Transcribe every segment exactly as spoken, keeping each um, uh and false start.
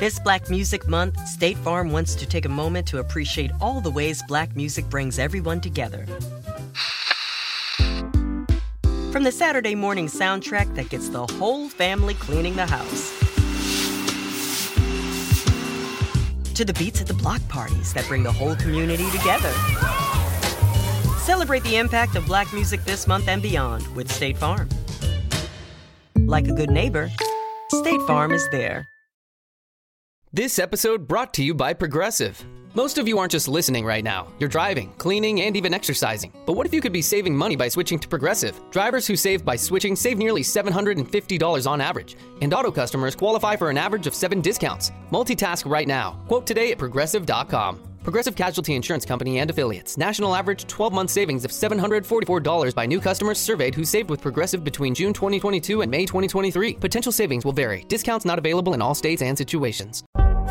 This Black Music Month, State Farm wants to take a moment to appreciate all the ways Black music brings everyone together. From the Saturday morning soundtrack that gets the whole family cleaning the house, to the beats at the block parties that bring the whole community together. Celebrate the impact of Black music this month and beyond with State Farm. Like a good neighbor, State Farm is there. This episode brought to you by Progressive. Most of you aren't just listening right now. You're driving, cleaning, and even exercising. But what if you could be saving money by switching to Progressive? Drivers who save by switching save nearly seven hundred fifty dollars on average. And auto customers qualify for an average of seven discounts. Multitask right now. Quote today at progressive dot com. Progressive Casualty Insurance Company and Affiliates. National average twelve-month savings of seven hundred forty-four dollars by new customers surveyed who saved with Progressive between June twenty twenty-two and May twenty twenty-three. Potential savings will vary. Discounts not available in all states and situations.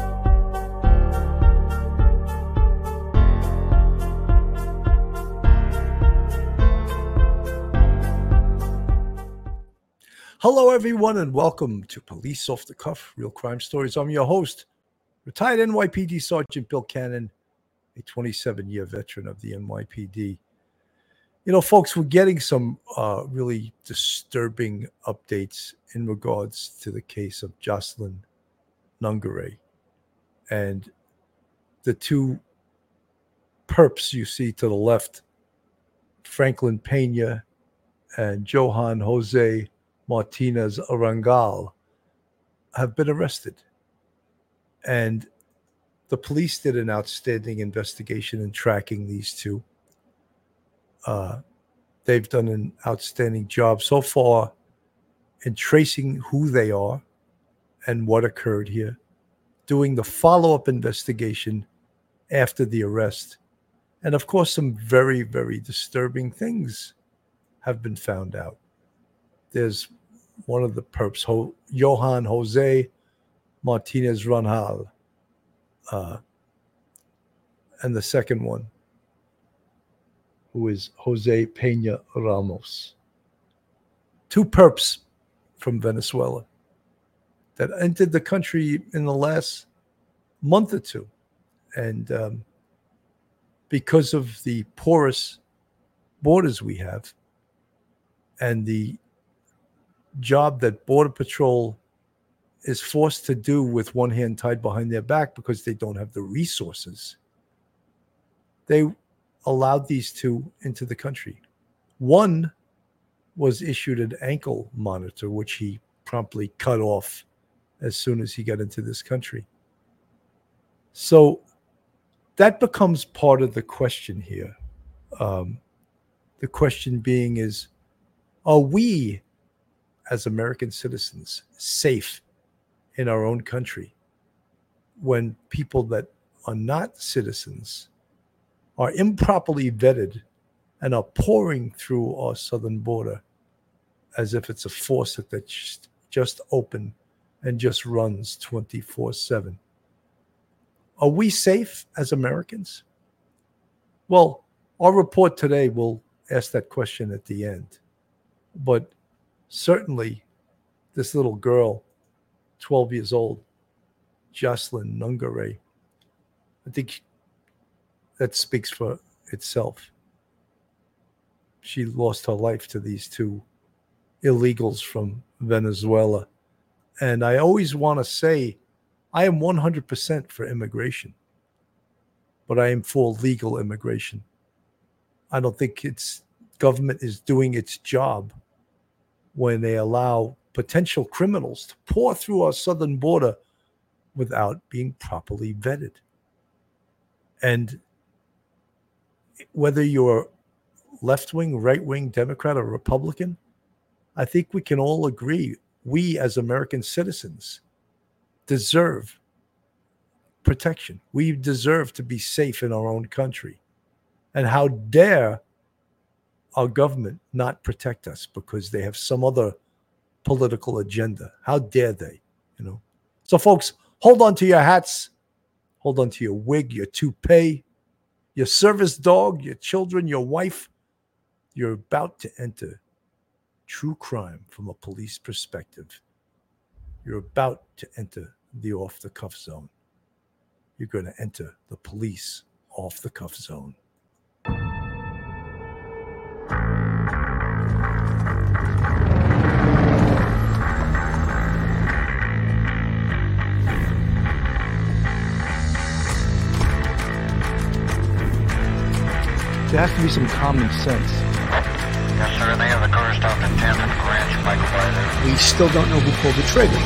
Hello, everyone, and welcome to Police Off the Cuff, Real Crime Stories. I'm your host, retired N Y P D Sergeant Bill Cannon, a twenty-seven-year veteran of the N Y P D. You know, folks, we're getting some uh, really disturbing updates in regards to the case of Jocelyn Nungaray and the two perps you see to the left, Franklin Pena and Johan Jose Martinez Arangal, have been arrested. And the police did an outstanding investigation in tracking these two. Uh, they've done an outstanding job so far in tracing who they are and what occurred here, doing the follow-up investigation after the arrest. And of course, some very, very disturbing things have been found out. There's one of the perps, Ho- Johan Jose Martinez Ranjal, uh, and the second one, who is Jose Pena Ramos. Two perps from Venezuela that entered the country in the last month or two. And um, because of the porous borders we have and the job that Border Patrol is forced to do with one hand tied behind their back because they don't have the resources, they allowed these two into the country. One was issued an ankle monitor, which he promptly cut off as soon as he got into this country. So that becomes part of the question here. Um, the question being is, are we as American citizens safe in our own country when people that are not citizens are improperly vetted and are pouring through our southern border as if it's a faucet that's just, just open and just runs twenty-four seven? Are we safe as Americans? Well, our report today will ask that question at the end. But certainly, this little girl, twelve years old, Jocelyn Nungaray, I think that speaks for itself. She lost her life to these two illegals from Venezuela. And I always want to say, I am one hundred percent for immigration, but I am for legal immigration. I don't think it's government is doing its job when they allow potential criminals to pour through our southern border without being properly vetted. And whether you're left-wing, right-wing, Democrat, or Republican, I think we can all agree we as American citizens deserve protection. We deserve to be safe in our own country. And how dare our government not protect us because they have some other political agenda? How dare they, you know? So, folks, hold on to your hats, hold on to your wig, your toupee, your service dog, your children, your wife. You're about to enter true crime from a police perspective. You're about to enter the off-the-cuff zone. You're going to enter the police off-the-cuff zone. There has to be some common sense. Yes, sir. They have the car stopped at tenth and Ranch. Might go by there. We still don't know who pulled the trigger.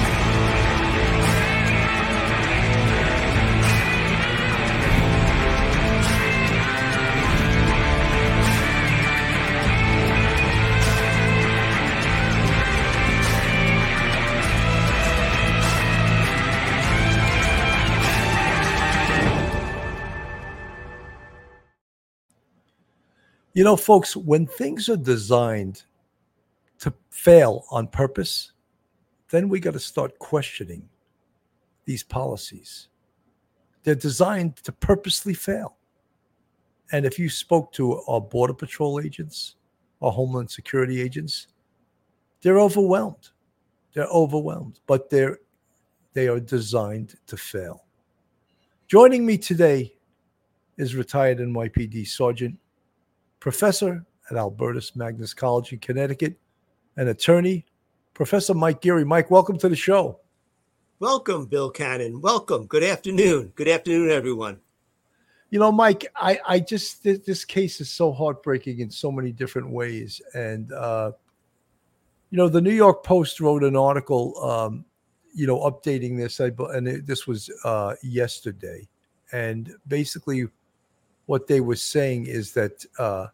You know, folks, when things are designed to fail on purpose, then we got to start questioning these policies. They're designed to purposely fail. And if you spoke to our Border Patrol agents, our Homeland Security agents, they're overwhelmed. They're overwhelmed, but they're they are designed to fail. Joining me today is retired N Y P D Sergeant, professor at Albertus Magnus College in Connecticut, and attorney, Professor Mike Geary. Mike, welcome to the show. Welcome, Bill Cannon. Welcome. Good afternoon. Good afternoon, everyone. You know, Mike, I, I just, this, this case is so heartbreaking in so many different ways. And, uh, you know, the New York Post wrote an article, um, you know, updating this, I, and it, this was uh, yesterday. And basically what they were saying is that uh,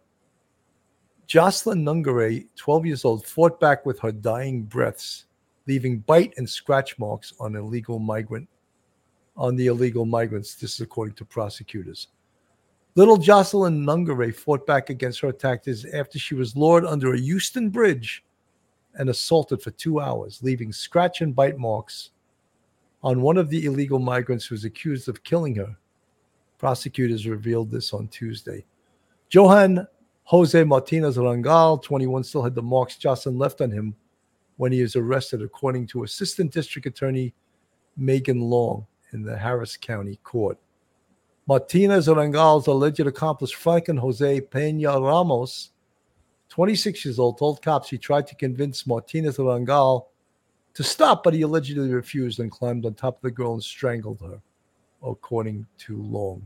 Jocelyn Nungaray, twelve years old, fought back with her dying breaths, leaving bite and scratch marks on illegal migrant, on the illegal migrants. This is according to prosecutors. Little Jocelyn Nungaray fought back against her attackers after she was lured under a Euston Bridge and assaulted for two hours, leaving scratch and bite marks on one of the illegal migrants who was accused of killing her. Prosecutors revealed this on Tuesday. Johan Jose Martinez Rangal, twenty-one, still had the marks Jocelyn left on him when he was arrested, according to Assistant District Attorney Megan Long in the Harris County Court. Martinez Rangal's alleged accomplice, Franklin Jose Peña Ramos, twenty-six years old, told cops he tried to convince Martinez Rangal to stop, but he allegedly refused and climbed on top of the girl and strangled her, according to Long.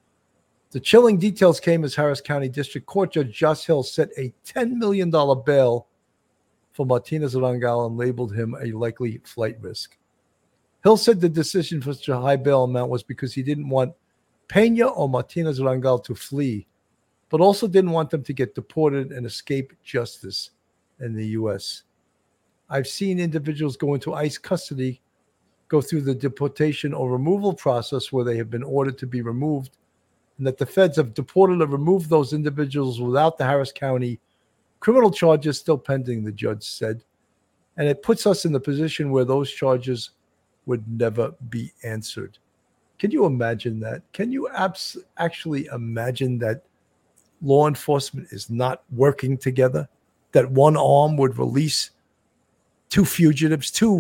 The chilling details came as Harris County District Court Judge Josh Hill set a ten million dollars bail for Martinez Rangal and labeled him a likely flight risk. Hill said the decision for such a high bail amount was because he didn't want Peña or Martinez Rangal to flee, but also didn't want them to get deported and escape justice in the U S. I've seen individuals go into ICE custody, go through the deportation or removal process where they have been ordered to be removed, and that the feds have deported or removed those individuals without the Harris County criminal charges still pending, the judge said. And it puts us in the position where those charges would never be answered. Can you imagine that? Can you abs- actually imagine that law enforcement is not working together? That one arm would release two fugitives, two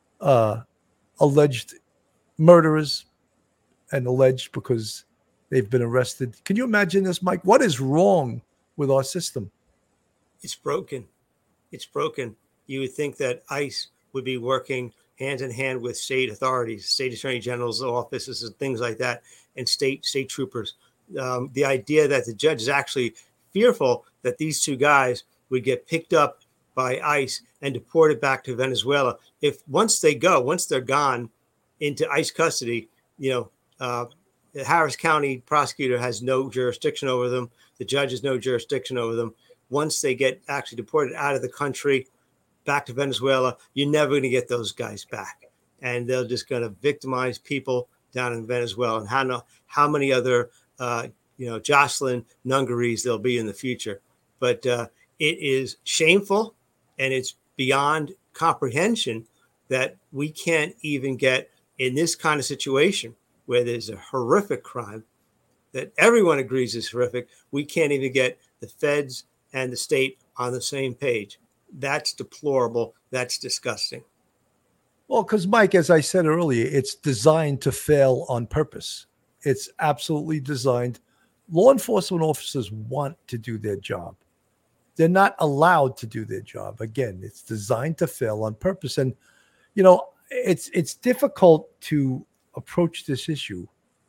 uh, alleged murderers, and alleged because they've been arrested. Can you imagine this, Mike? What is wrong with our system? It's broken. It's broken. You would think that ICE would be working hand in hand with state authorities, state attorney general's offices and things like that, and state state troopers. Um, the idea that the judge is actually fearful that these two guys would get picked up by ICE and deported back to Venezuela. If once they go, once they're gone into ICE custody, you know, uh, the Harris County prosecutor has no jurisdiction over them. The judge has no jurisdiction over them. Once they get actually deported out of the country, back to Venezuela, you're never going to get those guys back. And they're just going to victimize people down in Venezuela. And how, no, how many other, uh, you know, Jocelyn Nungarees there'll be in the future. But uh, it is shameful, and it's beyond comprehension that we can't even get in this kind of situation where there's a horrific crime that everyone agrees is horrific. We can't even get the feds and the state on the same page. That's deplorable. That's disgusting. Well, because Mike, as I said earlier, it's designed to fail on purpose. It's absolutely designed. Law enforcement officers want to do their job. They're not allowed to do their job. Again, it's designed to fail on purpose. And, you know, it's it's difficult to approach this issue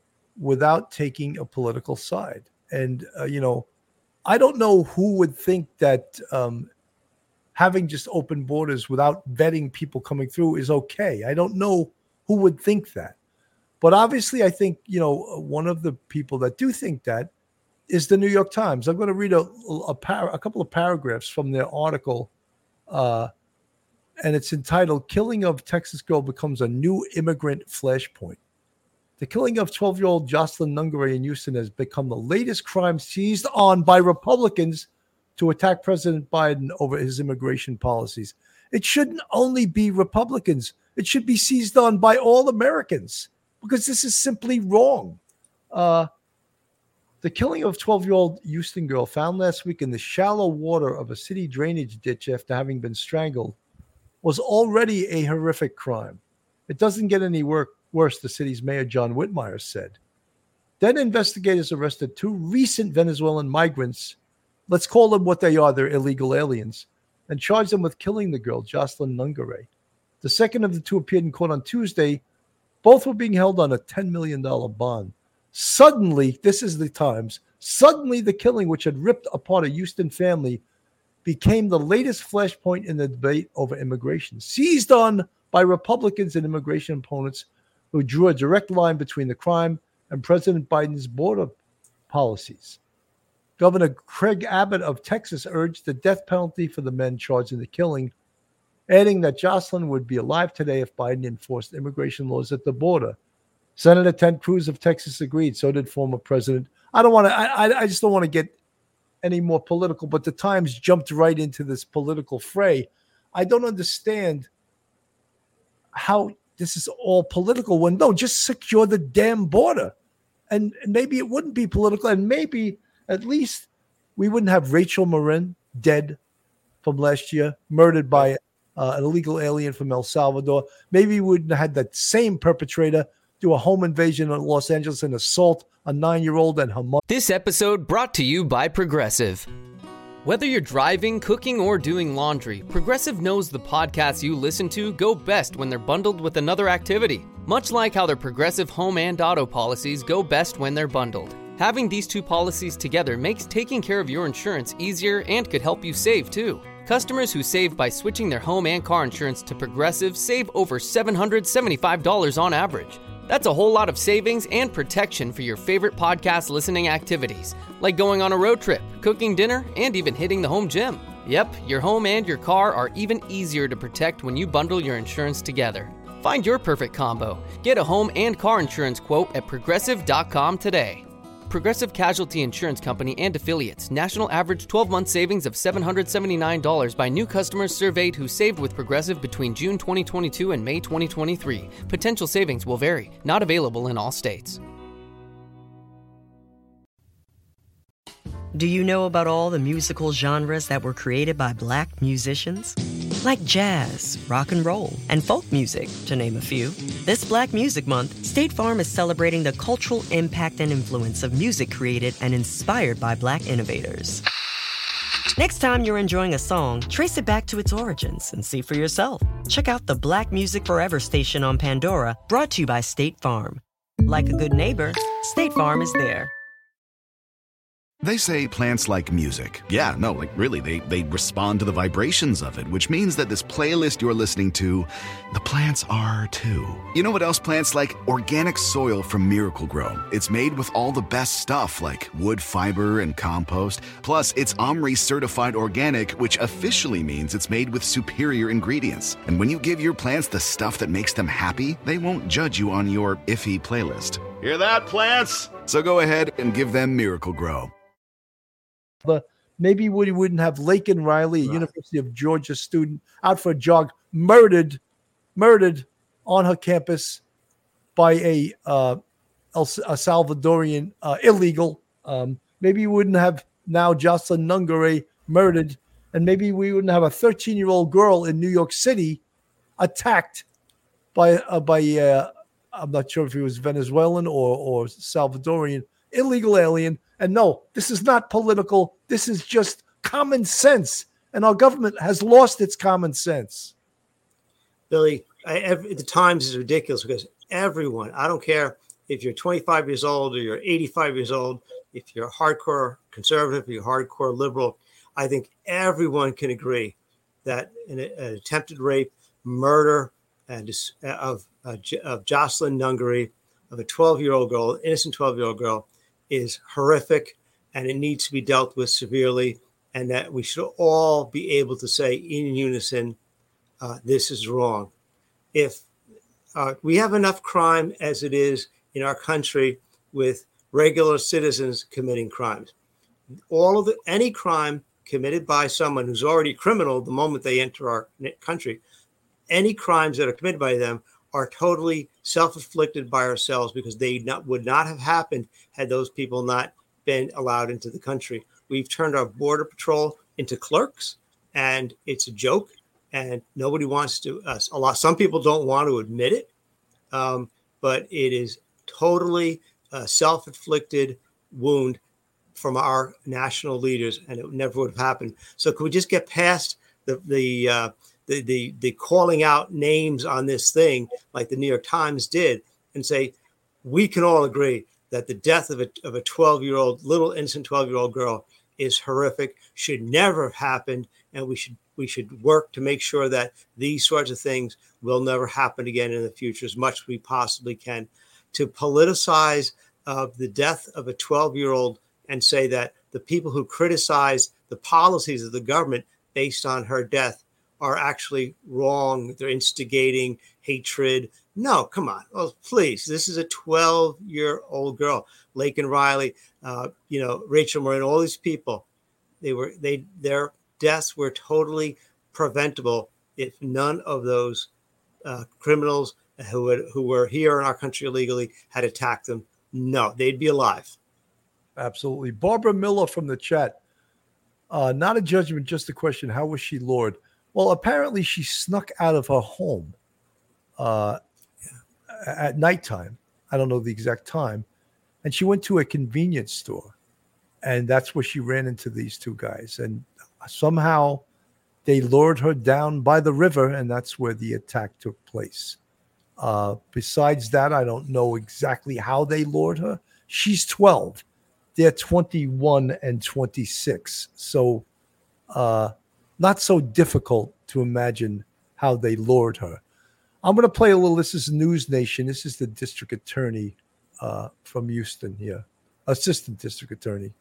without taking a political side. And, uh, you know, I don't know who would think that um, having just open borders without vetting people coming through is okay. I don't know who would think that. But obviously, I think, you know, one of the people that do think that is the New York Times. I'm going to read a a, par- a couple of paragraphs from their article, uh, and it's entitled, Killing of Texas Girl Becomes a New Immigrant Flashpoint. The killing of twelve-year-old Jocelyn Nungaray in Houston has become the latest crime seized on by Republicans to attack President Biden over his immigration policies. It shouldn't only be Republicans. It should be seized on by all Americans because this is simply wrong. Uh, the killing of twelve-year-old Houston girl found last week in the shallow water of a city drainage ditch after having been strangled was already a horrific crime. It doesn't get any work, worse, the city's mayor, John Whitmire, said. Then investigators arrested two recent Venezuelan migrants. Let's call them what they are. They're illegal aliens, and charged them with killing the girl, Jocelyn Nungaray. The second of the two appeared in court on Tuesday. Both were being held on a ten million dollars bond. Suddenly, this is the Times, suddenly the killing, which had ripped apart a Houston family, became the latest flashpoint in the debate over immigration, seized on by Republicans and immigration opponents who drew a direct line between the crime and President Biden's border policies. Governor Craig Abbott of Texas urged the death penalty for the men charged in the killing, adding that Jocelyn would be alive today if Biden enforced immigration laws at the border. Senator Ted Cruz of Texas agreed. So did former President. I don't want to. I, I just don't want to get any more political. But the Times jumped right into this political fray. I don't understand how this is all political. When no, just secure the damn border, and maybe it wouldn't be political, and maybe at least we wouldn't have Rachel Marin dead from last year, murdered by uh, an illegal alien from El Salvador. Maybe we wouldn't have had that same perpetrator do a home invasion in Los Angeles and assault a nine-year-old and her mother. This episode brought to you by Progressive. Whether you're driving, cooking, or doing laundry, Progressive knows the podcasts you listen to go best when they're bundled with another activity. Much like how their Progressive home and auto policies go best when they're bundled. Having these two policies together makes taking care of your insurance easier and could help you save, too. Customers who save by switching their home and car insurance to Progressive save over seven hundred seventy-five dollars on average. That's a whole lot of savings and protection for your favorite podcast listening activities, like going on a road trip, cooking dinner, and even hitting the home gym. Yep, your home and your car are even easier to protect when you bundle your insurance together. Find your perfect combo. Get a home and car insurance quote at progressive dot com today. Progressive Casualty Insurance Company and Affiliates. National average twelve-month savings of seven hundred seventy-nine dollars by new customers surveyed who saved with Progressive between June twenty twenty-two and May twenty twenty-three. Potential savings will vary. Not available in all states. Do you know about all the musical genres that were created by Black musicians? Like jazz, rock and roll, and folk music, to name a few. This Black Music Month, State Farm is celebrating the cultural impact and influence of music created and inspired by Black innovators. Next time you're enjoying a song, trace it back to its origins and see for yourself. Check out the Black Music Forever station on Pandora, brought to you by State Farm. Like a good neighbor, State Farm is there. They say plants like music. Yeah, no, like really, they, they respond to the vibrations of it, which means that this playlist you're listening to, the plants are too. You know what else plants like? Organic soil from Miracle Grow. It's made with all the best stuff like wood fiber and compost. Plus, it's OMRI certified organic, which officially means it's made with superior ingredients. And when you give your plants the stuff that makes them happy, they won't judge you on your iffy playlist. Hear that, plants? So go ahead and give them Miracle Grow. The, maybe we wouldn't have Laken Riley, a right. University of Georgia student, out for a jog, murdered, murdered on her campus by a, uh, El, a Salvadorian uh, illegal. Um, maybe we wouldn't have now Jocelyn Nungaray murdered, and maybe we wouldn't have a thirteen-year-old girl in New York City attacked by uh, by uh, I'm not sure if he was Venezuelan or or Salvadorian illegal alien. And no, this is not political. This is just common sense. And our government has lost its common sense. Billy, I, every, the Times is ridiculous because everyone, I don't care if you're twenty-five years old or you're eighty-five years old, if you're a hardcore conservative, or you're hardcore liberal, I think everyone can agree that an, an attempted rape, murder and of, uh, of Jocelyn Nungaray, of a twelve-year-old girl, innocent twelve-year-old girl, is horrific, and it needs to be dealt with severely, and that we should all be able to say in unison, uh, this is wrong. If uh, we have enough crime as it is in our country with regular citizens committing crimes, all of the, any crime committed by someone who's already criminal the moment they enter our country, any crimes that are committed by them are totally self-inflicted by ourselves because they not, would not have happened had those people not been allowed into the country. We've turned our border patrol into clerks, and it's a joke, and nobody wants to, uh, a lot, some people don't want to admit it, um, but it is totally a self-inflicted wound from our national leaders, and it never would have happened. So could we just get past the, the, uh, The, the the calling out names on this thing like the New York Times did and say, we can all agree that the death of a of a twelve-year-old, little innocent twelve-year-old girl is horrific, should never have happened, and we should we should work to make sure that these sorts of things will never happen again in the future as much as we possibly can. To politicize uh, the death of a twelve-year-old and say that the people who criticize the policies of the government based on her death are actually wrong. They're instigating hatred. No, come on. Oh, please. This is a twelve-year-old girl. Laken Riley, uh, you know, Rachel Morin, all these people, they were, they, their deaths were totally preventable if none of those uh, criminals who had, who were here in our country illegally had attacked them. No, they'd be alive. Absolutely. Barbara Miller from the chat. Uh, not a judgment, just a question. How was she lured? Well, apparently she snuck out of her home uh, at nighttime. I don't know the exact time. And she went to a convenience store. And that's where she ran into these two guys. And somehow they lured her down by the river, and that's where the attack took place. Uh, besides that, I don't know exactly how they lured her. She's twelve. They're twenty-one and twenty-six. So, uh, not so difficult to imagine how they lured her. I'm going to play a little. This is News Nation. This is the district attorney uh, from Houston here, assistant district attorney.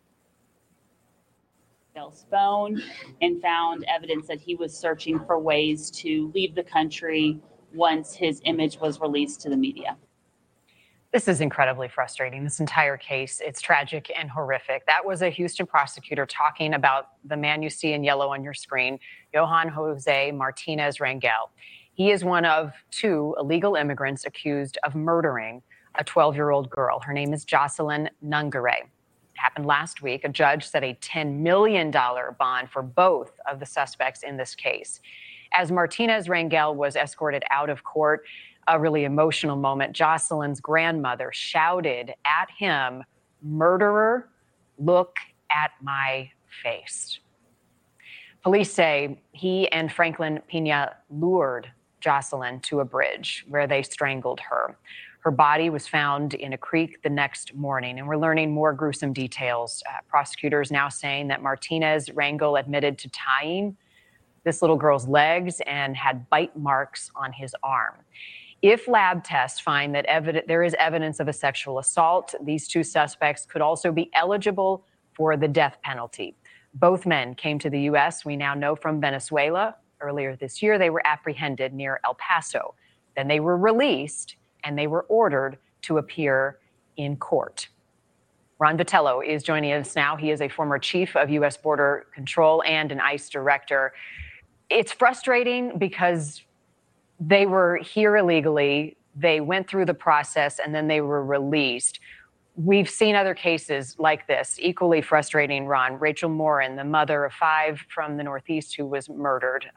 Phone and found evidence that he was searching for ways to leave the country once his image was released to the media. This is incredibly frustrating, this entire case. It's tragic and horrific. That was a Houston prosecutor talking about the man you see in yellow on your screen, Johan Jose Martinez Rangel. He is one of two illegal immigrants accused of murdering a twelve-year-old girl. Her name is Jocelyn Nungaray. It happened last week. A judge set a ten million dollars bond for both of the suspects in this case. As Martinez Rangel was escorted out of court, a really emotional moment, Jocelyn's grandmother shouted at him, "Murderer, look at my face." Police say he and Franklin Pina lured Jocelyn to a bridge where they strangled her. Her body was found in a creek the next morning, and we're learning more gruesome details. Uh, prosecutors now saying that Martinez Rangel admitted to tying this little girl's legs and had bite marks on his arm. If lab tests find that evidence, there is evidence of a sexual assault, these two suspects could also be eligible for the death penalty. Both men came to the U S, we now know, from Venezuela. Earlier this year, they were apprehended near El Paso. Then they were released, and they were ordered to appear in court. Ron Vitello is joining us now. He is a former chief of U S Border Control and an ICE director. It's frustrating because they were here illegally, they went through the process, and then they were released. We've seen other cases like this, equally frustrating, Ron. Rachel Morin, the mother of five from the Northeast who was murdered. Uh,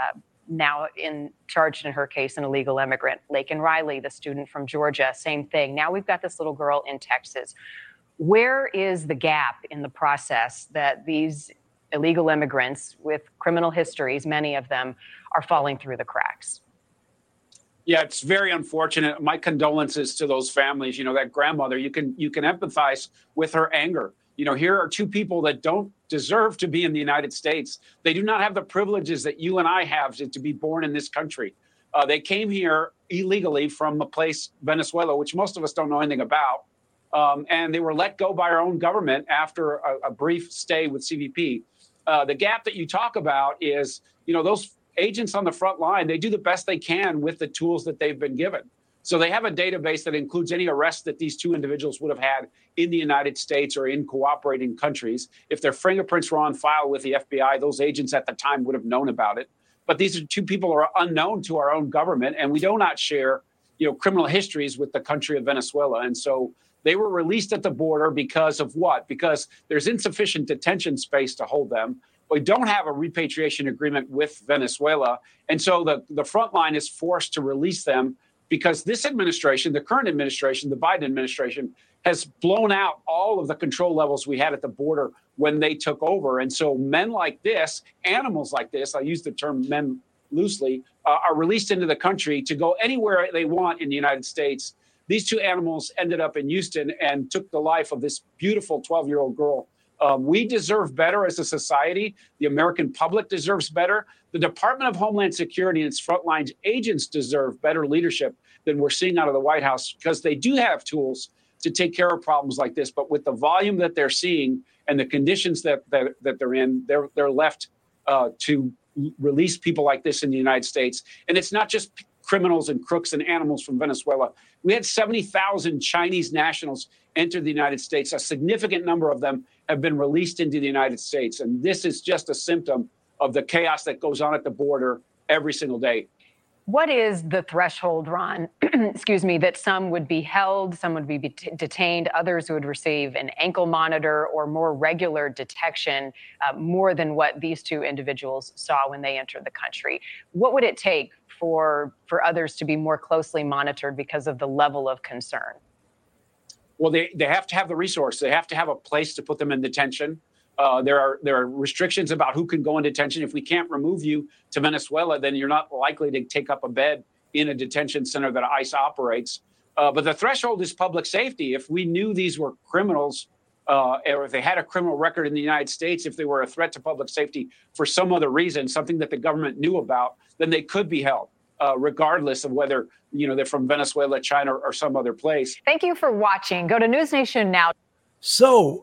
now in charged in her case, an illegal immigrant. Laken Riley, the student from Georgia, same thing. Now we've got this little girl in Texas. Where is the gap in the process that these illegal immigrants with criminal histories, many of them, are falling through the cracks? Yeah, it's very unfortunate. My condolences to those families. You know, that grandmother, you can you can empathize with her anger. You know, here are two people that don't deserve to be in the United States. They do not have the privileges that you and I have to, to be born in this country. Uh, they came here illegally from a place, Venezuela, which most of us don't know anything about. Um, and they were let go by our own government after a, a brief stay with C B P. Uh, the gap that you talk about is, you know, those agents on the front line, they do the best they can with the tools that they've been given. So they have a database that includes any arrests that these two individuals would have had in the United States or in cooperating countries. If their fingerprints were on file with the F B I, those agents at the time would have known about it. But these are two people who are unknown to our own government, and we do not share, you know, criminal histories with the country of Venezuela. And so they were released at the border because of what? Because there's insufficient detention space to hold them. We don't have a repatriation agreement with Venezuela. And so the, the front line is forced to release them because this administration, the current administration, the Biden administration, has blown out all of the control levels we had at the border when they took over. And so men like this, animals like this, I use the term men loosely, uh, are released into the country to go anywhere they want in the United States. These two animals ended up in Houston and took the life of this beautiful twelve-year-old girl. Um, we deserve better as a society. The American public deserves better. The Department of Homeland Security and its frontline agents deserve better leadership than we're seeing out of the White House because they do have tools to take care of problems like this. But with the volume that they're seeing and the conditions that that, that they're in, they're they're left uh, to release people like this in the United States. And it's not just criminals and crooks and animals from Venezuela. We had seventy thousand Chinese nationals enter the United States. A significant number of them have been released into the United States. And this is just a symptom of the chaos that goes on at the border every single day. What is the threshold, Ron, excuse me, that some would be held, some would be det- detained, others would receive an ankle monitor or more regular detection, uh, more than what these two individuals saw when they entered the country? What would it take for for others to be more closely monitored because of the level of concern? Well, they, they have to have the resource. They have to have a place to put them in detention. Uh, there are there are restrictions about who can go in detention. If we can't remove you to Venezuela, then you're not likely to take up a bed in a detention center that ICE operates. Uh, but the threshold is public safety. If we knew these were criminals, uh, or if they had a criminal record in the United States, if they were a threat to public safety for some other reason, something that the government knew about, then they could be held, uh, regardless of whether, you know, they're from Venezuela, China, or some other place. Thank you for watching. Go to News Nation now. So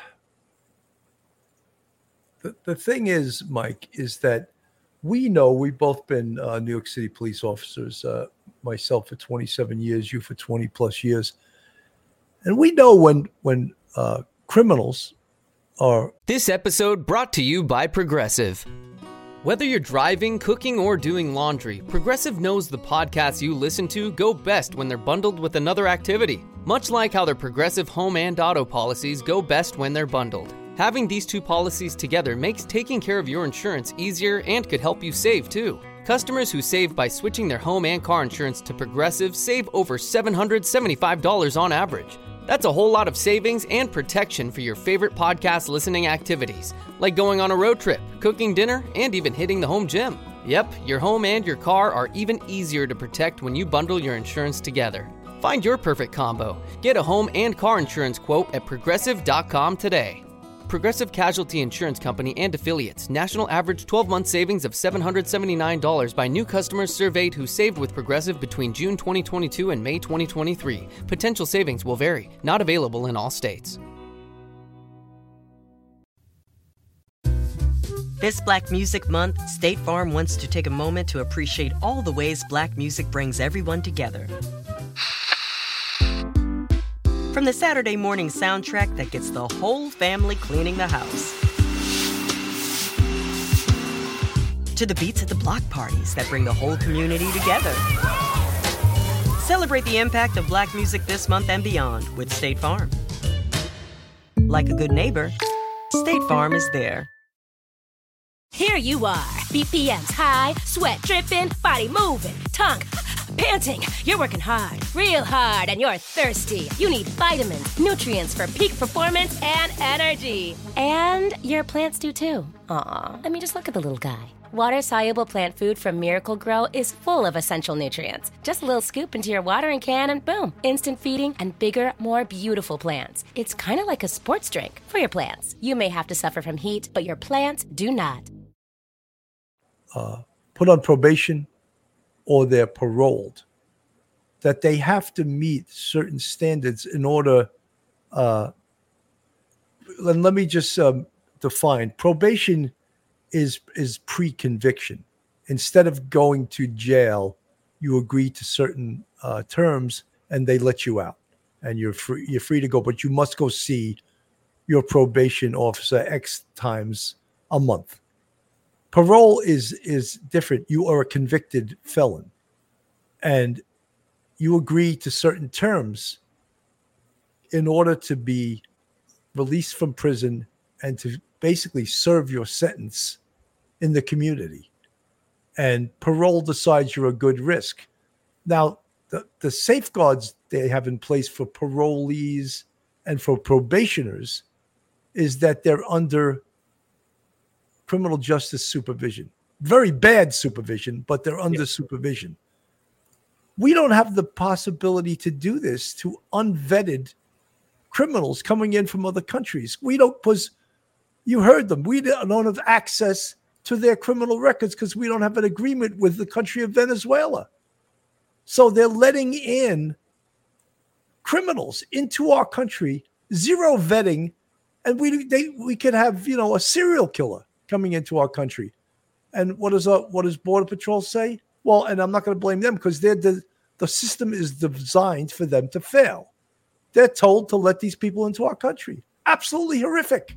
the, the thing is, Mike, is that we know we've both been uh, New York City police officers, uh, myself for twenty-seven years, you for twenty plus years. And we know when when uh, criminals are. This episode brought to you by Progressive. Whether you're driving, cooking, or doing laundry, Progressive knows the podcasts you listen to go best when they're bundled with another activity. Much like how their Progressive home and auto policies go best when they're bundled. Having these two policies together makes taking care of your insurance easier and could help you save, too. Customers who save by switching their home and car insurance to Progressive save over seven hundred seventy-five dollars on average. That's a whole lot of savings and protection for your favorite podcast listening activities, like going on a road trip, cooking dinner, and even hitting the home gym. Yep, your home and your car are even easier to protect when you bundle your insurance together. Find your perfect combo. Get a home and car insurance quote at progressive dot com today. Progressive Casualty Insurance Company and Affiliates. National average twelve-month savings of seven hundred seventy-nine dollars by new customers surveyed who saved with Progressive between June twenty twenty-two and May twenty twenty-three. Potential savings will vary. Not available in all states. This Black Music Month, State Farm wants to take a moment to appreciate all the ways Black music brings everyone together. From the Saturday morning soundtrack that gets the whole family cleaning the house, to the beats at the block parties that bring the whole community together. Celebrate the impact of Black music this month and beyond with State Farm. Like a good neighbor, State Farm is there. Here you are, B P Ms high, sweat dripping, body moving, tongue panting. You're working hard, real hard, and you're thirsty. You need vitamins, nutrients for peak performance and energy. And your plants do too. Aw, I mean, just look at the little guy. Water-soluble plant food from Miracle Grow is full of essential nutrients. Just a little scoop into your watering can and boom, instant feeding and bigger, more beautiful plants. It's kind of like a sports drink for your plants. You may have to suffer from heat, but your plants do not. Uh, put on probation or they're paroled, that they have to meet certain standards in order. Uh, and let me just um, define probation. is is pre-conviction. Instead of going to jail, you agree to certain uh, terms and they let you out and you're free you're free to go, but you must go see your probation officer X times a month. Parole is is different. You are a convicted felon and you agree to certain terms in order to be released from prison and to basically serve your sentence in the community. And parole decides you're a good risk. Now, the, the safeguards they have in place for parolees and for probationers is that they're under criminal justice supervision. Very bad supervision, but they're under yes. supervision. We don't have the possibility to do this to unvetted criminals coming in from other countries. We don't, because you heard them. We don't have access to their criminal records because we don't have an agreement with the country of Venezuela. So they're letting in criminals into our country, zero vetting, and we they we could have, you know, a serial killer coming into our country. And what does uh, what does Border Patrol say? Well, and I'm not going to blame them because they're the the system is designed for them to fail. They're told to let these people into our country. Absolutely horrific.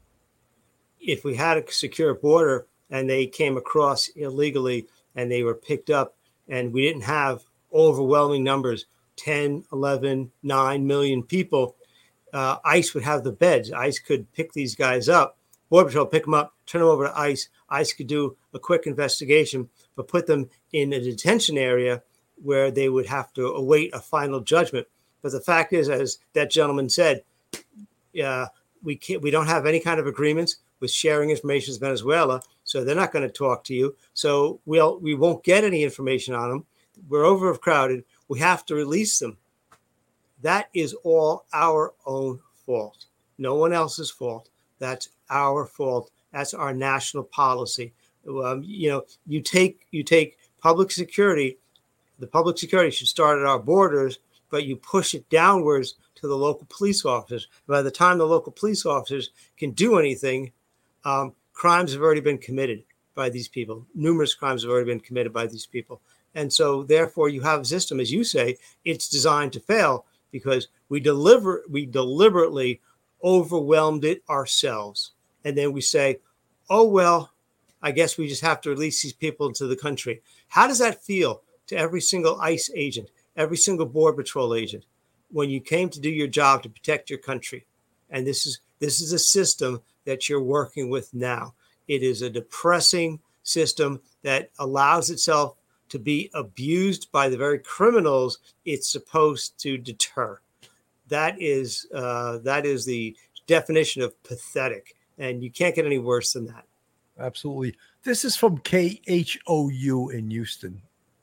If we had a secure border and they came across illegally and they were picked up and we didn't have overwhelming numbers, ten, eleven, nine million people, uh, ICE would have the beds. ICE could pick these guys up. Border Patrol pick them up, turn them over to ICE. ICE could do a quick investigation, but put them in a detention area where they would have to await a final judgment. But the fact is, as that gentleman said, uh, we can't, we don't have any kind of agreements with sharing information with Venezuela, so they're not going to talk to you. So we'll we won't get any information on them. We're overcrowded. We have to release them. That is all our own fault. No one else's fault. That's our fault. That's our national policy. Um, you know, you take you take public security. The public security should start at our borders, but you push it downwards to the local police officers. By the time the local police officers can do anything, um, crimes have already been committed by these people. Numerous crimes have already been committed by these people. And so therefore you have a system, as you say, it's designed to fail because we deliver, we deliberately overwhelmed it ourselves. And then we say, oh, well, I guess we just have to release these people into the country. How does that feel to every single ICE agent, every single Border Patrol agent, when you came to do your job to protect your country? And this is this is a system that you're working with now. It is a depressing system that allows itself to be abused by the very criminals it's supposed to deter. That is uh, that is the definition of pathetic, and you can't get any worse than that. Absolutely. This is from K H O U in Houston.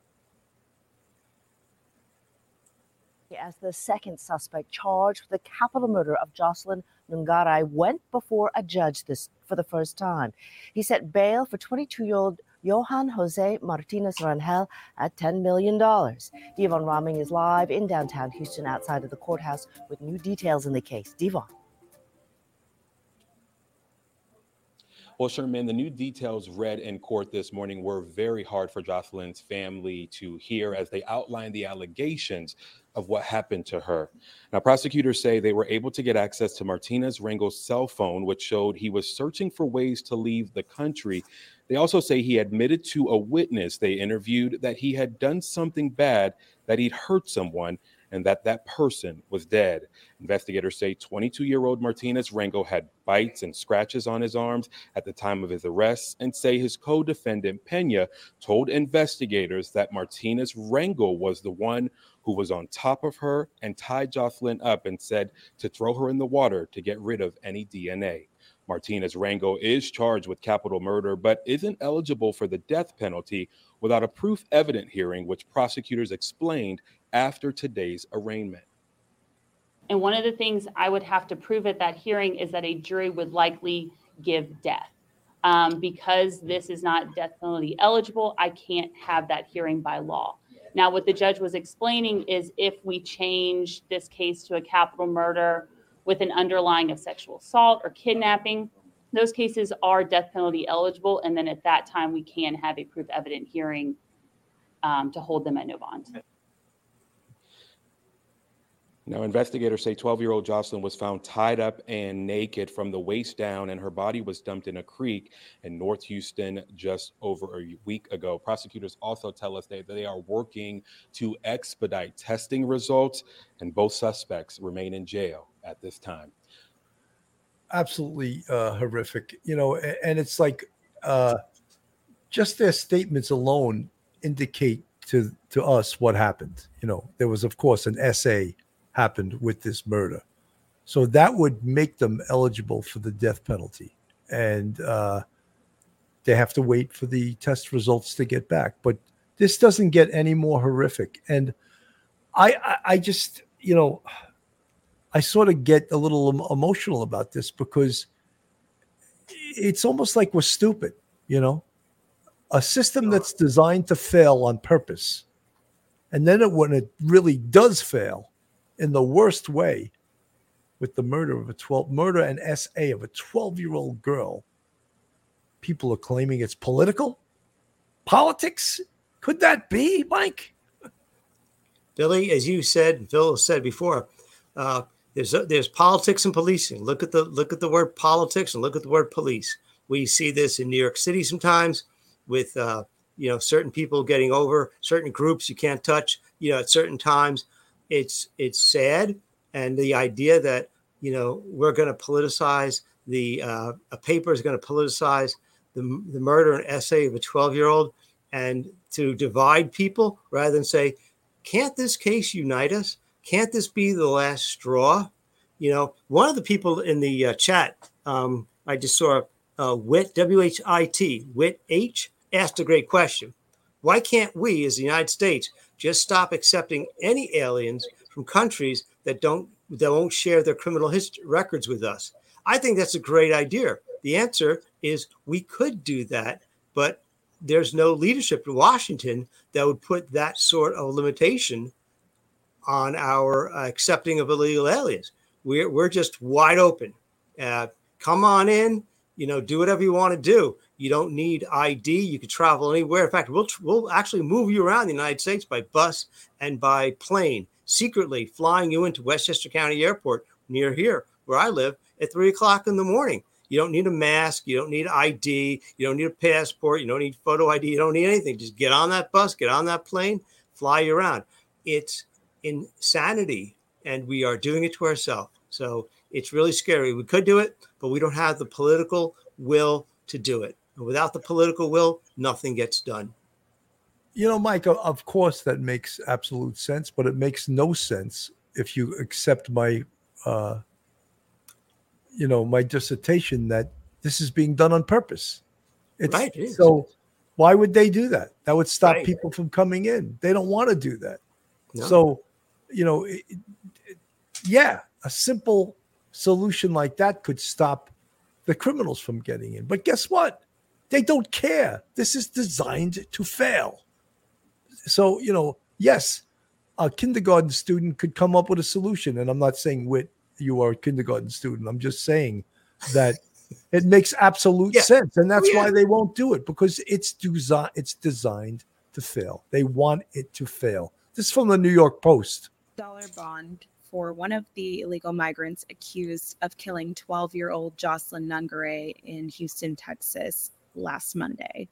As the second suspect charged with the capital murder of Jocelyn Nungaray went before a judge this for the first time. He set bail for twenty-two-year-old Johan Jose Martinez Rangel at ten million dollars. Devon Raming is live in downtown Houston outside of the courthouse with new details in the case. Devon. Well, Sherman, the new details read in court this morning were very hard for Jocelyn's family to hear as they outlined the allegations of what happened to her. Now, prosecutors say they were able to get access to Martinez Rangel's cell phone, which showed he was searching for ways to leave the country. They also say he admitted to a witness they interviewed that he had done something bad, that he'd hurt someone, and that that person was dead. Investigators say twenty-two-year-old Martinez Rango had bites and scratches on his arms at the time of his arrest, and say his co-defendant Pena told investigators that Martinez Rango was the one who was on top of her and tied Jocelyn up and said to throw her in the water to get rid of any D N A. Martinez Rango is charged with capital murder, but isn't eligible for the death penalty without a proof evident hearing, which prosecutors explained after today's arraignment. And one of the things I would have to prove at that hearing is that a jury would likely give death. Um, because this is not death penalty eligible, I can't have that hearing by law. Now, what the judge was explaining is if we change this case to a capital murder with an underlying of sexual assault or kidnapping, those cases are death penalty eligible. And then at that time, we can have a proof evident hearing um, to hold them at no bond. Now, investigators say twelve-year-old Jocelyn was found tied up and naked from the waist down, and her body was dumped in a creek in North Houston just over a week ago. Prosecutors also tell us that they are working to expedite testing results, and both suspects remain in jail at this time. Absolutely uh, horrific, you know, and, and it's like uh, just their statements alone indicate to to us what happened. You know, there was, of course, an S A happened with this murder. So that would make them eligible for the death penalty. And uh, they have to wait for the test results to get back. But this doesn't get any more horrific. And I, I, I just, you know, I sort of get a little emotional about this because it's almost like we're stupid, you know, a system that's designed to fail on purpose. And then it, when it really does fail, in the worst way, with the murder of a twelve murder and S A of a twelve-year-old girl, people are claiming it's political politics. Could that be, Mike? Billy, as you said, Phil said before, uh, there's there's politics and policing. Look at the look at the word politics and look at the word police. We see this in New York City sometimes with uh, you know certain people getting over certain groups you can't touch. You know, at certain times. It's it's sad, and the idea that you know we're going to politicize the uh, a paper is going to politicize the the murder and essay of a twelve-year-old, and to divide people rather than say, can't this case unite us? Can't this be the last straw? You know, one of the people in the uh, chat, um, I just saw uh, Wit W H I T Wit H asked a great question. Why can't we, as the United States, just stop accepting any aliens from countries that don't that won't share their criminal history records with us? I think that's a great idea. The answer is we could do that, but there's no leadership in Washington that would put that sort of limitation on our uh, accepting of illegal aliens. We're we're just wide open. Uh, come on in, you know, do whatever you want to do. You don't need I D. You can travel anywhere. In fact, we'll we'll actually move you around the United States by bus and by plane, secretly flying you into Westchester County Airport near here, where I live, at three o'clock in the morning. You don't need a mask. You don't need I D. You don't need a passport. You don't need photo I D. You don't need anything. Just get on that bus, get on that plane, fly you around. It's insanity, and we are doing it to ourselves. So it's really scary. We could do it, but we don't have the political will to do it. And without the political will, nothing gets done. You know, Mike, of course that makes absolute sense, but it makes no sense if you accept my, uh, you know, my dissertation that this is being done on purpose. It's, right. It is. So why would they do that? That would stop Right. people from coming in. They don't want to do that. No. So, you know, it, it, yeah, a simple solution like that could stop the criminals from getting in. But guess what? They don't care. This is designed to fail. So, you know, yes, a kindergarten student could come up with a solution. And I'm not saying, Whit, you are a kindergarten student. I'm just saying that it makes absolute Yeah. sense. And that's Oh, yeah. why they won't do it, because it's desi- it's designed to fail. They want it to fail. This is from the New York Post. Dollar bond for one of the illegal migrants accused of killing twelve-year-old Jocelyn Nungaray in Houston, Texas last Monday.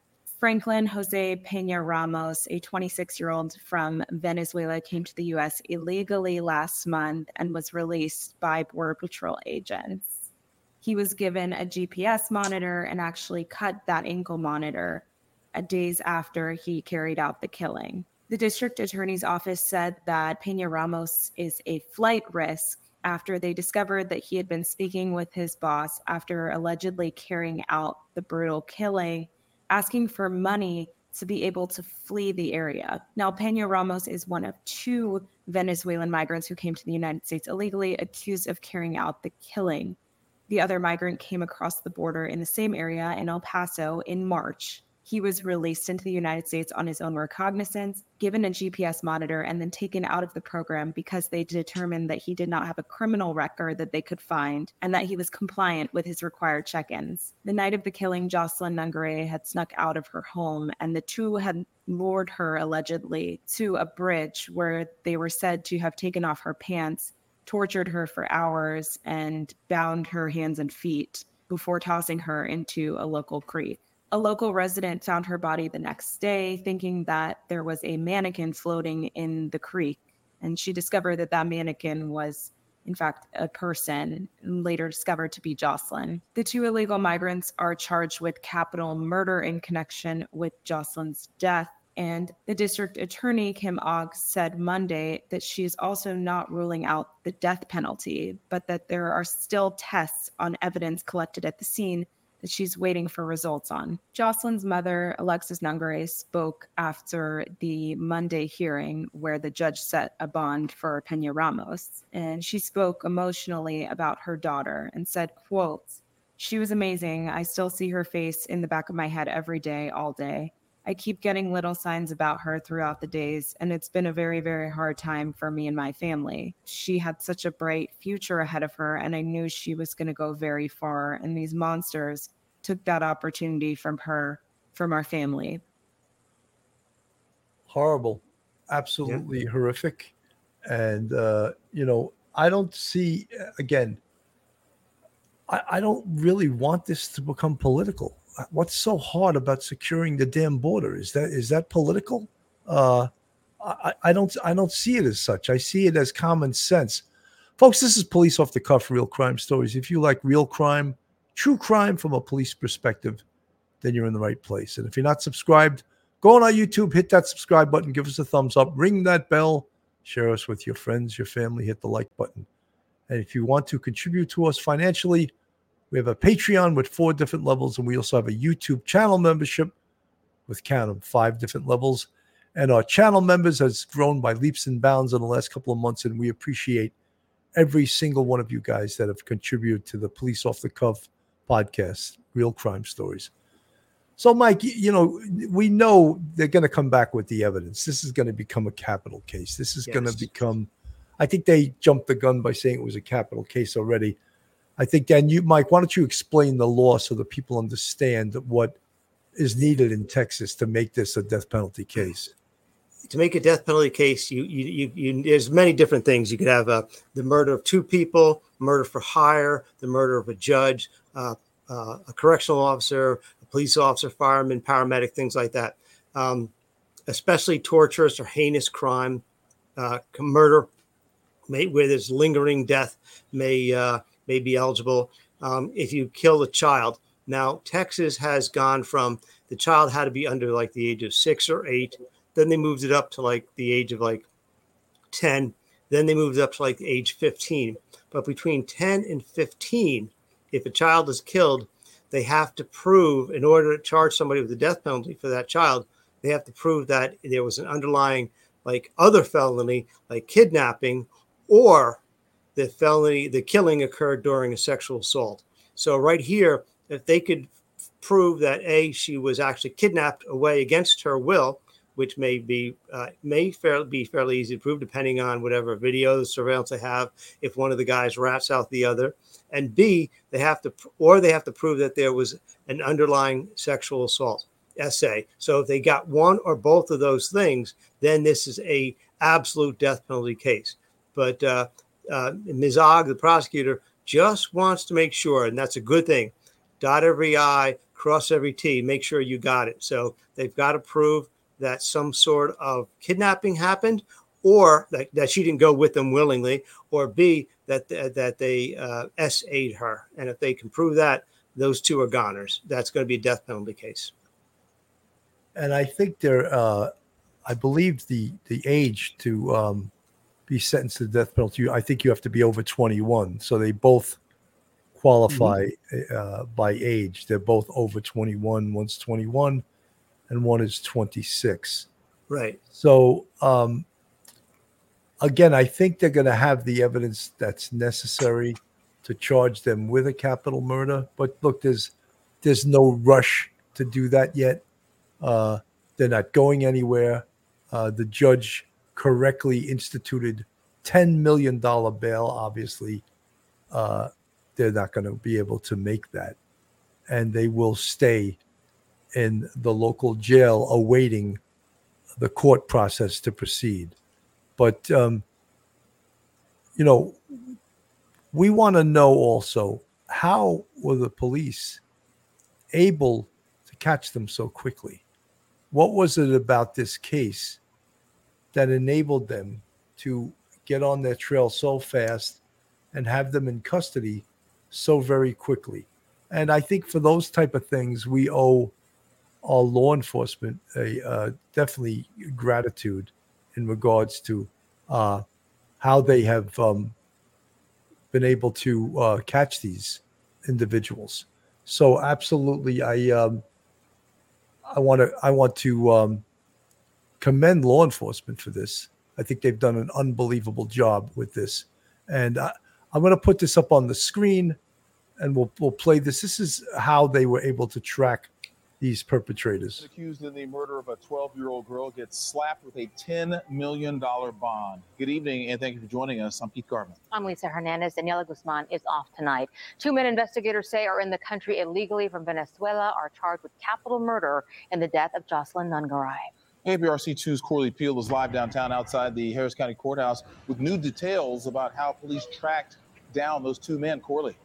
Franklin Jose Peña Ramos, a twenty-six-year-old from Venezuela, came to the U S illegally last month and was released by Border Patrol agents. He was given a G P S monitor and actually cut that ankle monitor a days after he carried out the killing. The district attorney's office said that Peña Ramos is a flight risk after they discovered that he had been speaking with his boss after allegedly carrying out the brutal killing, asking for money to be able to flee the area. Now, Peña Ramos is one of two Venezuelan migrants who came to the United States illegally, accused of carrying out the killing. The other migrant came across the border in the same area in El Paso in March. He was released into the United States on his own recognizance, given a G P S monitor, and then taken out of the program because they determined that he did not have a criminal record that they could find and that he was compliant with his required check-ins. The night of the killing, Jocelyn Nungaray had snuck out of her home, and the two had lured her allegedly to a bridge where they were said to have taken off her pants, tortured her for hours, and bound her hands and feet before tossing her into a local creek. A local resident found her body the next day, thinking that there was a mannequin floating in the creek, and she discovered that that mannequin was, in fact, a person, and later discovered to be Jocelyn. The two illegal migrants are charged with capital murder in connection with Jocelyn's death, and the district attorney, Kim Ogg, said Monday that she is also not ruling out the death penalty, but that there are still tests on evidence collected at the scene that she's waiting for results on. Jocelyn's mother, Alexis Nungaray, spoke after the Monday hearing where the judge set a bond for Peña Ramos. And she spoke emotionally about her daughter and said, quote, "She was amazing. I still see her face in the back of my head every day, all day. I keep getting little signs about her throughout the days, and it's been a very, very hard time for me and my family. She had such a bright future ahead of her, and I knew she was going to go very far, and these monsters took that opportunity from her, from our family." Horrible. Absolutely yeah. horrific. And, uh, you know, I don't see, again, I, I don't really want this to become political. What's so hard about securing the damn border? Is that is that political? Uh, I, I don't I don't see it as such. I see it as common sense. Folks, this is Police Off the Cuff, Real Crime Stories. If you like real crime, true crime from a police perspective, then you're in the right place. And if you're not subscribed, go on our YouTube, hit that subscribe button, give us a thumbs up, ring that bell, share us with your friends, your family, hit the like button. And if you want to contribute to us financially, we have a Patreon with four different levels, and we also have a YouTube channel membership with, count them, five different levels. And our channel members has grown by leaps and bounds in the last couple of months, and we appreciate every single one of you guys that have contributed to the Police Off the Cuff podcast, Real Crime Stories. So, Mike, you know, we know they're going to come back with the evidence. This is going to become a capital case. This is yes. going to become, I think they jumped the gun by saying it was a capital case already. I think, Dan, you, Mike, why don't you explain the law so that people understand what is needed in Texas to make this a death penalty case? To make a death penalty case, you, you, you, you there's many different things. You could have uh, the murder of two people, murder for hire, the murder of a judge, uh, uh, a correctional officer, a police officer, fireman, paramedic, things like that. Um, especially torturous or heinous crime, uh, murder, may, where there's lingering death, may uh, may be eligible. Um, if you kill a child. Now, Texas has gone from the child had to be under like the age of six or eight. Then they moved it up to like the age of like ten. Then they moved it up to like the age fifteen. But between ten and fifteen, if a child is killed, they have to prove, in order to charge somebody with the death penalty for that child, they have to prove that there was an underlying like other felony, like kidnapping, or the felony, the killing occurred during a sexual assault. So right here, if they could prove that A, she was actually kidnapped away against her will, which may be uh, may fairly be fairly easy to prove, depending on whatever video surveillance they have. If one of the guys rats out the other, and B, they have to, or they have to prove that there was an underlying sexual assault. S A. So if they got one or both of those things, then this is a absolute death penalty case. But uh, uh, Miz Ogg, the prosecutor, just wants to make sure, and that's a good thing, dot every I, cross every T, make sure you got it. So they've got to prove that some sort of kidnapping happened, or that, that she didn't go with them willingly, or B, that that they uh, S A'd her. And if they can prove that, those two are goners. That's going to be a death penalty case. And I think they're, uh, I believe the the age to um, be sentenced to the death penalty, I think you have to be over twenty-one. So they both qualify mm-hmm. uh, by age. They're both over twenty-one. One's twenty-one and one is twenty-six. Right. So, um, again, I think they're going to have the evidence that's necessary to charge them with a capital murder. But look, there's there's no rush to do that yet. Uh, they're not going anywhere. Uh, the judge correctly instituted ten million dollars bail. Obviously, uh, they're not going to be able to make that. And they will stay in the local jail awaiting the court process to proceed. But, um, you know, we want to know also, how were the police able to catch them so quickly? What was it about this case that enabled them to get on their trail so fast and have them in custody so very quickly? And I think for those type of things, we owe our law enforcement a uh, definitely gratitude in regards to uh, how they have um, been able to uh, catch these individuals. So absolutely, I um, I want to I want to um, commend law enforcement for this. I think they've done an unbelievable job with this, and I, I'm going to put this up on the screen, and we'll we'll play this. This is how they were able to track these perpetrators. Accused in the murder of a twelve-year-old girl gets slapped with a ten million dollars bond. Good evening, and thank you for joining us. I'm Pete Garvin. I'm Lisa Hernandez. Daniela Guzman is off tonight. Two men investigators say are in the country illegally from Venezuela are charged with capital murder in the death of Jocelyn Nungaray. A B R C two's Corley Peel is live downtown outside the Harris County Courthouse with new details about how police tracked down those two men. Corley.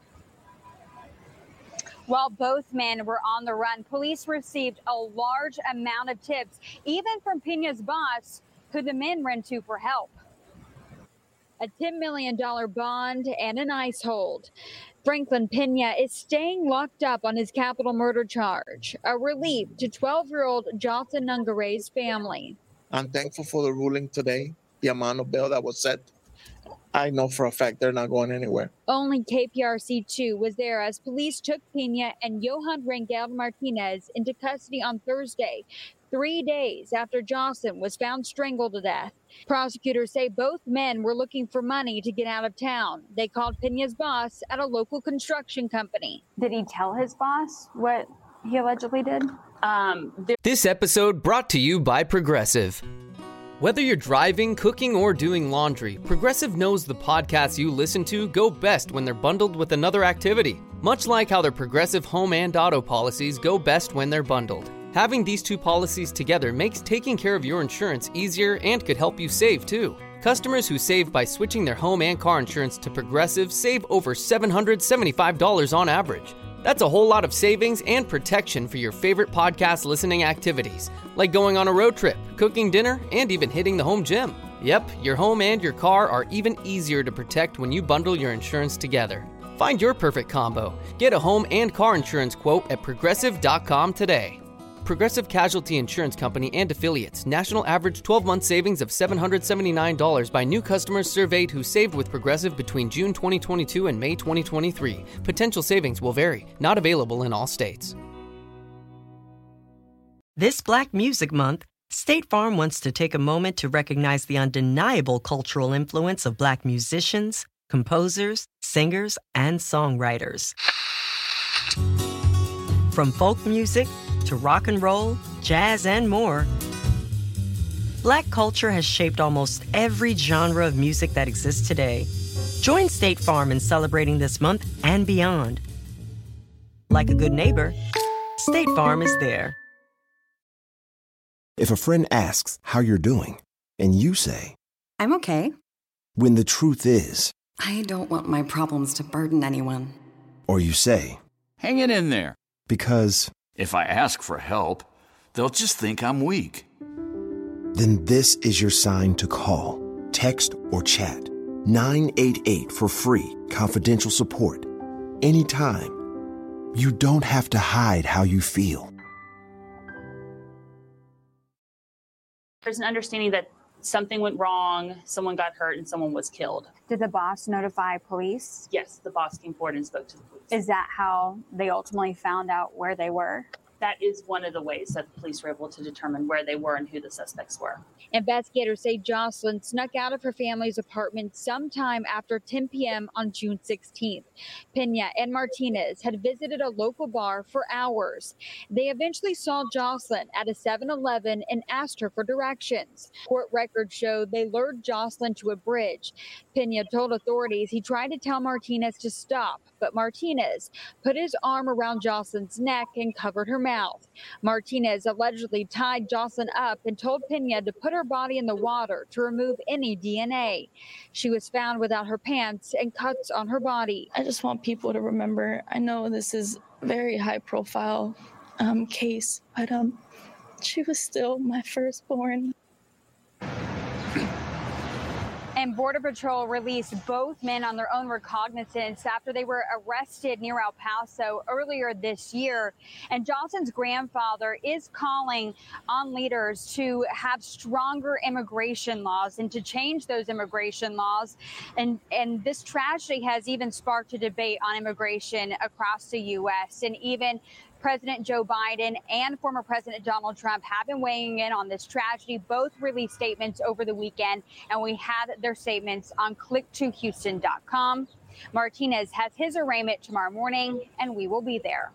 While both men were on the run, police received a large amount of tips, even from Pena's boss, who the men ran to for help. A ten million dollars bond and an ICE hold. Franklin Pena is staying locked up on his capital murder charge, a relief to twelve-year-old Jocelyn Nungaray's family. I'm thankful for the ruling today, the amount of bail that was set. I know for a fact they're not going anywhere. Only K P R C two was there as police took Pena and Johan Rangel Martinez into custody on Thursday, three days after Jocelyn was found strangled to death. Prosecutors say both men were looking for money to get out of town. They called Pena's boss at a local construction company. Did he tell his boss what he allegedly did? Um, This episode brought to you by Progressive. Whether you're driving, cooking, or doing laundry, Progressive knows the podcasts you listen to go best when they're bundled with another activity. Much like how their Progressive home and auto policies go best when they're bundled. Having these two policies together makes taking care of your insurance easier and could help you save, too. Customers who save by switching their home and car insurance to Progressive save over seven hundred seventy-five dollars on average. That's a whole lot of savings and protection for your favorite podcast listening activities, like going on a road trip, cooking dinner, and even hitting the home gym. Yep, your home and your car are even easier to protect when you bundle your insurance together. Find your perfect combo. Get a home and car insurance quote at progressive dot com today. Progressive Casualty Insurance Company and Affiliates. National average twelve-month savings of seven hundred seventy-nine dollars by new customers surveyed who saved with Progressive between June twenty twenty-two and May twenty twenty-three. Potential savings will vary. Not available in all states. This Black Music Month, State Farm wants to take a moment to recognize the undeniable cultural influence of Black musicians, composers, singers, and songwriters. From folk music to rock and roll, jazz, and more, Black culture has shaped almost every genre of music that exists today. Join State Farm in celebrating this month and beyond. Like a good neighbor, State Farm is there. If a friend asks how you're doing, and you say, I'm okay. When the truth is, I don't want my problems to burden anyone. Or you say, hang it in there. Because If I ask for help, they'll just think I'm weak. Then this is your sign to call, text, or chat nine eight eight for free, confidential support. Anytime. You don't have to hide how you feel. There's an understanding that something went wrong, someone got hurt, and someone was killed. Did the boss notify police? Yes, the boss came forward and spoke to the police. Is that how they ultimately found out where they were? That is one of the ways that the police were able to determine where they were and who the suspects were. Investigators say Jocelyn snuck out of her family's apartment sometime after ten p.m. on June sixteenth. Pena and Martinez had visited a local bar for hours. They eventually saw Jocelyn at a seven eleven and asked her for directions. Court records showed they lured Jocelyn to a bridge. Pena told authorities he tried to tell Martinez to stop, but Martinez put his arm around Jocelyn's neck and covered her mouth. Martinez allegedly tied Jocelyn up and told Pena to put her body in the water to remove any D N A. She was found without her pants and cuts on her body. I just want people to remember, I know this is a very high profile um, case, but um, she was still my firstborn. And Border Patrol released both men on their own recognizance after they were arrested near El Paso earlier this year. And Jocelyn's grandfather is calling on leaders to have stronger immigration laws and to change those immigration laws. And, and this tragedy has even sparked a debate on immigration across the U S. And even President Joe Biden and former President Donald Trump have been weighing in on this tragedy. Both released statements over the weekend, and we have their statements on click to houston dot com. Martinez has his arraignment tomorrow morning, and we will be there.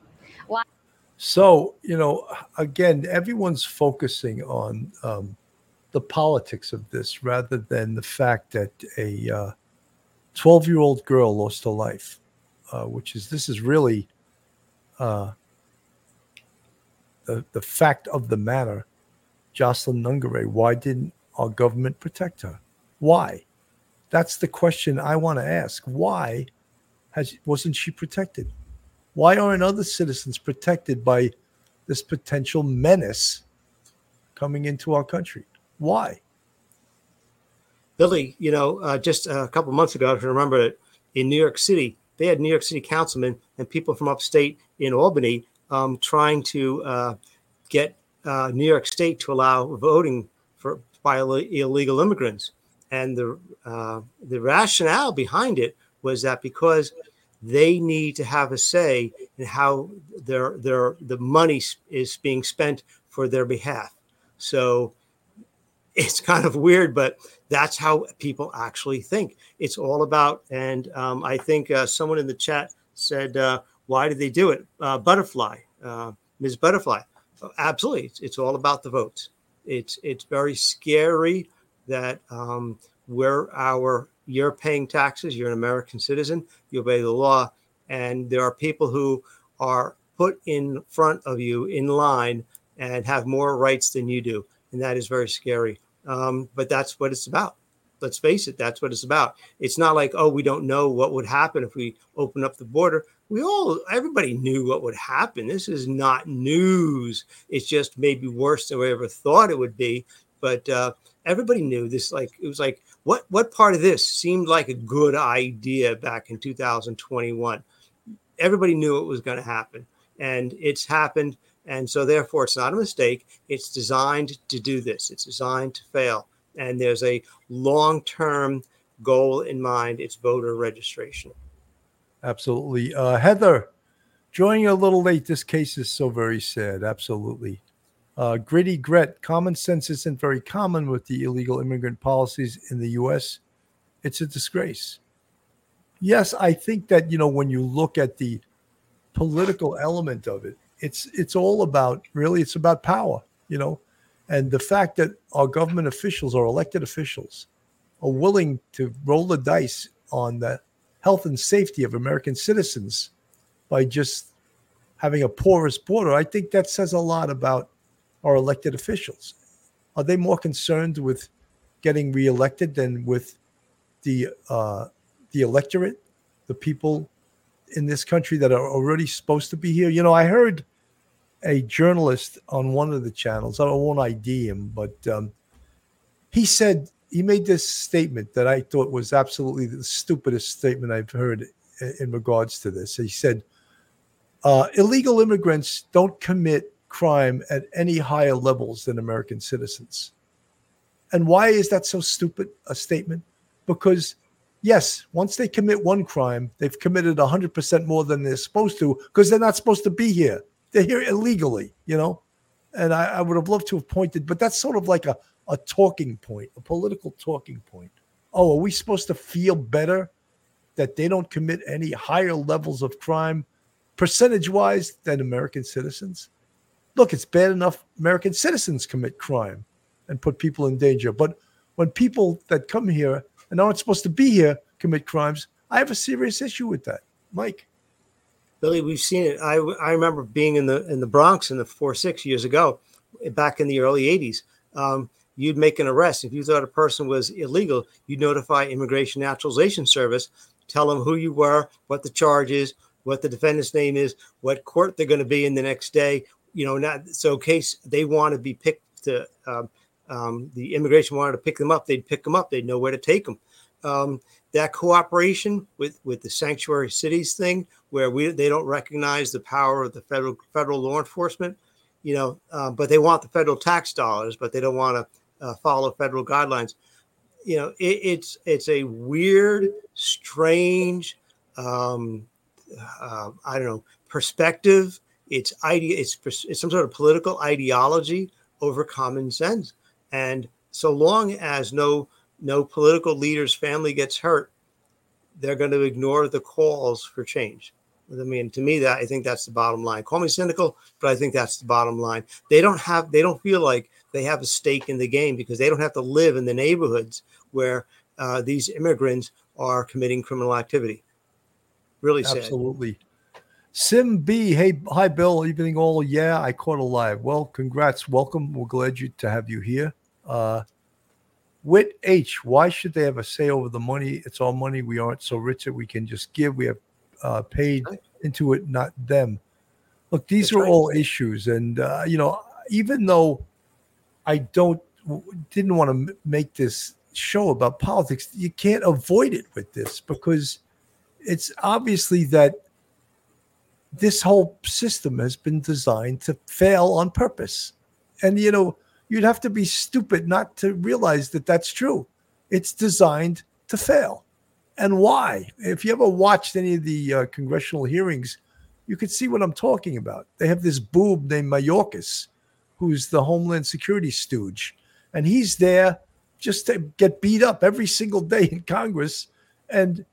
So, you know, again, everyone's focusing on um, the politics of this rather than the fact that a uh, twelve-year-old girl lost her life, uh, which is, this is really... Uh, The, the fact of the matter, Jocelyn Nungaray, why didn't our government protect her? Why? That's the question I want to ask. Why has wasn't she protected? Why aren't other citizens protected by this potential menace coming into our country? Why? Billy, you know, uh, just a couple months ago, if you remember it, in New York City, they had New York City councilmen and people from upstate in Albany Um, trying to uh, get uh, New York State to allow voting for by illegal immigrants, and the uh, the rationale behind it was that because they need to have a say in how their their the money is being spent for their behalf. So it's kind of weird, but that's how people actually think. It's all about, and um, I think uh, someone in the chat said, uh, why did they do it? Uh, Butterfly, uh, Miz Butterfly. Absolutely. It's, it's all about the votes. It's it's very scary that um, we're our, you're paying taxes. You're an American citizen. You obey the law. And there are people who are put in front of you in line and have more rights than you do. And that is very scary. Um, but that's what it's about. Let's face it, that's what it's about. It's not like, oh, we don't know what would happen if we open up the border. We all, everybody knew what would happen. This is not news. It's just maybe worse than we ever thought it would be. But uh, everybody knew this. Like, it was like, what, what part of this seemed like a good idea back in two thousand twenty-one? Everybody knew it was going to happen, and it's happened. And so therefore, it's not a mistake. It's designed to do this. It's designed to fail. And there's a long-term goal in mind. It's voter registration. Absolutely. Uh, Heather, joining a little late. This case is so very sad. Absolutely. Uh, Gritty Gret, common sense isn't very common with the illegal immigrant policies in the U S. It's a disgrace. Yes, I think that, you know, when you look at the political element of it, it's it's all about, really, it's about power, you know. And the fact that our government officials or elected officials are willing to roll the dice on the health and safety of American citizens by just having a porous border, I think that says a lot about our elected officials. Are they more concerned with getting reelected than with the uh, the electorate, the people in this country that are already supposed to be here? You know, I heard a journalist on one of the channels. I won't I D him, but um, he said he made this statement that I thought was absolutely the stupidest statement I've heard in, in regards to this. He said, uh, illegal immigrants don't commit crime at any higher levels than American citizens. And why is that so stupid a statement? Because yes, once they commit one crime, they've committed one hundred percent more than they're supposed to, because they're not supposed to be here. They're here illegally, you know? And I, I would have loved to have pointed, but that's sort of like a, a talking point, a political talking point. Oh, are we supposed to feel better that they don't commit any higher levels of crime percentage-wise than American citizens? Look, it's bad enough American citizens commit crime and put people in danger. But when people that come here and aren't supposed to be here commit crimes, I have a serious issue with that. Mike. Billy, we've seen it. I, I remember being in the in the Bronx in the four six years ago, back in the early eighties. Um, you'd make an arrest. If you thought a person was illegal, you'd notify Immigration Naturalization Service, tell them who you were, what the charge is, what the defendant's name is, what court they're going to be in the next day. You know, not so in case they want to be picked to um, um, the immigration wanted to pick them up, they'd pick them up. They'd know where to take them. Um, that cooperation with, with the sanctuary cities thing, where we they don't recognize the power of the federal federal law enforcement, you know, uh, but they want the federal tax dollars, but they don't want to uh, follow federal guidelines. You know, it, it's it's a weird, strange, um, uh, I don't know, perspective. It's idea. It's, it's some sort of political ideology over common sense. And so long as no no political leader's family gets hurt, they're going to ignore the calls for change. I mean, to me, that I think that's the bottom line. Call me cynical, but I think that's the bottom line. They don't have, they don't feel like they have a stake in the game because they don't have to live in the neighborhoods where uh, these immigrants are committing criminal activity. Really sad. Absolutely. Sim B, hey, hi, Bill. Evening all. Yeah, I caught a live. Well, congrats. Welcome. We're glad you to have you here. Uh, Whit H, why should they have a say over the money? It's our money. We aren't so rich that we can just give. We have uh, paid into it, not them. Look, these That's are right. all issues. And, uh, you know, even though I don't, didn't want to m- make this show about politics, you can't avoid it with this because it's obviously that this whole system has been designed to fail on purpose. And, you know, you'd have to be stupid not to realize that that's true. It's designed to fail. And why? If you ever watched any of the uh, congressional hearings, you could see what I'm talking about. They have this boob named Mayorkas, who's the Homeland Security stooge. And he's there just to get beat up every single day in Congress. And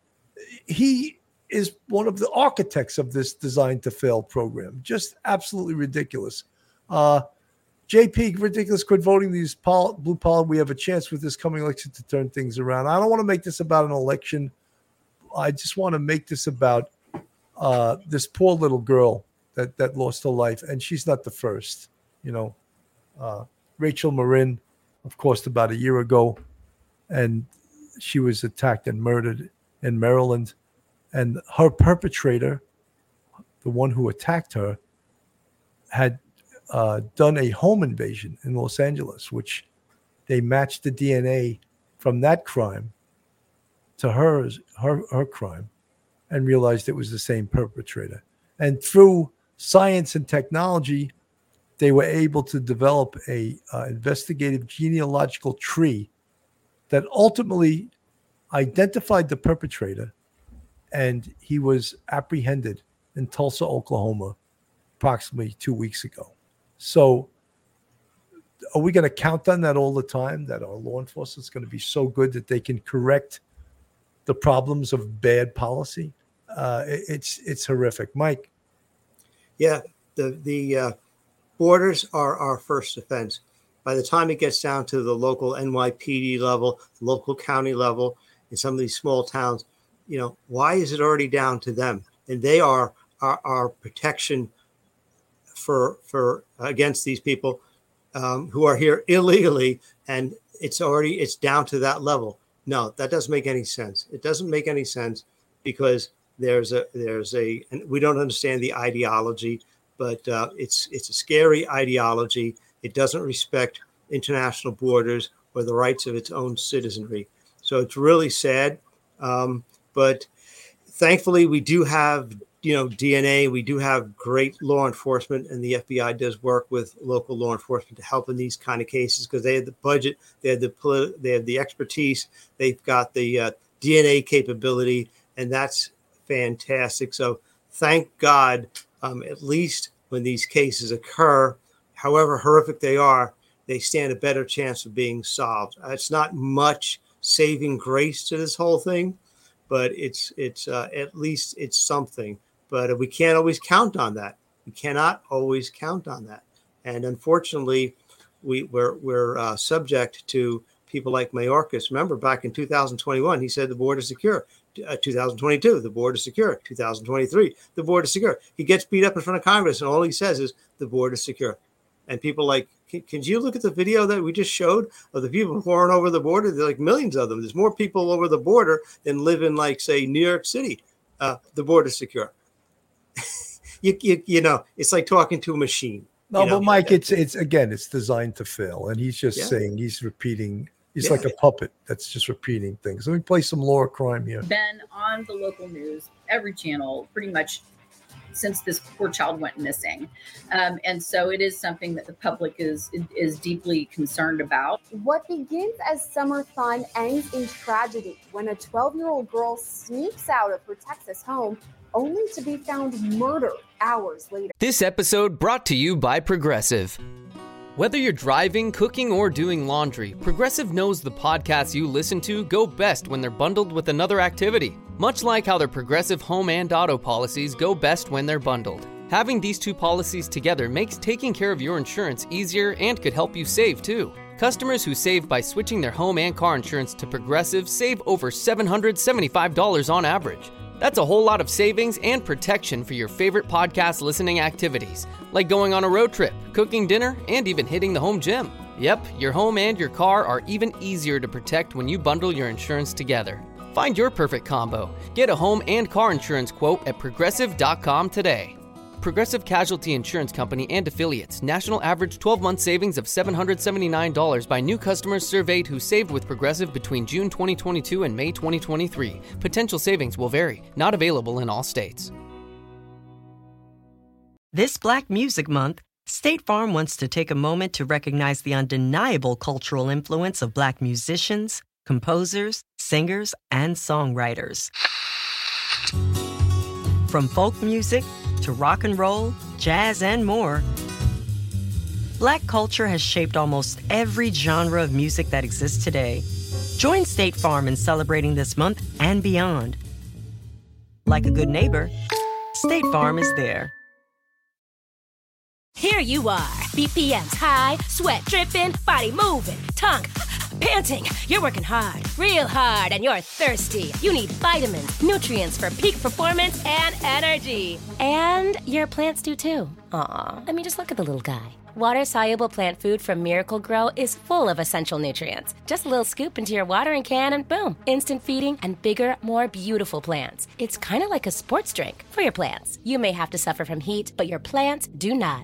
he is one of the architects of this Designed to Fail program. Just absolutely ridiculous. Uh, J P, ridiculous. Quit voting these pol- blue collar. We have a chance with this coming election to turn things around. I don't want to make this about an election. I just want to make this about uh, this poor little girl that, that lost her life. And she's not the first. You know, uh, Rachel Marin, of course, about a year ago. And she was attacked and murdered in Maryland. And her perpetrator, the one who attacked her, had uh, done a home invasion in Los Angeles, which they matched the D N A from that crime to hers, her, her crime, and realized it was the same perpetrator. And through science and technology, they were able to develop a uh, investigative genealogical tree that ultimately identified the perpetrator. And he was apprehended in Tulsa, Oklahoma, approximately two weeks ago. So are we going to count on that all the time, that our law enforcement is going to be so good that they can correct the problems of bad policy? Uh, it, it's it's horrific. Mike? Yeah, the, the uh, borders are our first offense. By the time it gets down to the local N Y P D level, local county level, in some of these small towns, you know, why is it already down to them? And they are our, our protection for for against these people um, who are here illegally, and it's already it's down to that level. No, that doesn't make any sense. It doesn't make any sense because there's a there's a and we don't understand the ideology but uh, it's it's a scary ideology. It doesn't respect international borders or the rights of its own citizenry. So it's really sad. Um, but thankfully, we do have, you know, D N A. We do have great law enforcement, and the F B I does work with local law enforcement to help in these kind of cases because they have the budget, they have the polit- they have the expertise, they've got the uh, D N A capability, and that's fantastic. So thank God, um, at least when these cases occur, however horrific they are, they stand a better chance of being solved. Uh, it's not much saving grace to this whole thing, but it's it's uh, at least it's something. But we can't always count on that. We cannot always count on that. And unfortunately, we, we're, we're uh, subject to people like Mayorkas. Remember, back in two thousand twenty-one, he said the border is secure. Uh, two thousand twenty-two, the border is secure. two thousand twenty-three, the border is secure. He gets beat up in front of Congress, and all he says is the border is secure. And people like, can, can you look at the video that we just showed of the people pouring over the border? There are like millions of them. There's more people over the border than live in, like, say, New York City. Uh, the border is secure. you, you, you know, it's like talking to a machine. No, you know? but Mike, it's it's again, it's designed to fail, and he's just Yeah. saying he's repeating. He's Yeah. like a puppet that's just repeating things. Let me play some law or crime here. Been on the local news, every channel, pretty much since this poor child went missing, um, and so it is something that the public is is deeply concerned about. What begins as summer fun ends in tragedy when a twelve-year-old girl sneaks out of her Texas home only to be found murdered hours later. This episode brought to you by Progressive. Whether you're driving, cooking, or doing laundry, Progressive knows the podcasts you listen to go best when they're bundled with another activity. Much like how their Progressive home and auto policies go best when they're bundled. Having these two policies together makes taking care of your insurance easier and could help you save too. Customers who save by switching their home and car insurance to Progressive save over seven hundred seventy-five dollars on average. That's a whole lot of savings and protection for your favorite podcast listening activities, like going on a road trip, cooking dinner, and even hitting the home gym. Yep, your home and your car are even easier to protect when you bundle your insurance together. Find your perfect combo. Get a home and car insurance quote at progressive dot com today. Progressive Casualty Insurance Company and Affiliates. National average twelve-month savings of seven hundred seventy-nine dollars by new customers surveyed who saved with Progressive between June twenty twenty-two and May twenty twenty-three. Potential savings will vary. Not available in all states. This Black Music Month, State Farm wants to take a moment to recognize the undeniable cultural influence of Black musicians, composers, singers, and songwriters. From folk music to rock and roll, jazz, and more, Black culture has shaped almost every genre of music that exists today. Join State Farm in celebrating this month and beyond. Like a good neighbor, State Farm is there. Here you are, B P Ms high, sweat dripping, body moving, tongue panting. You're working hard, real hard, and you're thirsty. You need vitamins, nutrients for peak performance and energy. And your plants do too. Aw, I mean, just look at the little guy. Water-soluble plant food from Miracle Grow is full of essential nutrients. Just a little scoop into your watering can and boom, instant feeding and bigger, more beautiful plants. It's kind of like a sports drink for your plants. You may have to suffer from heat, but your plants do not.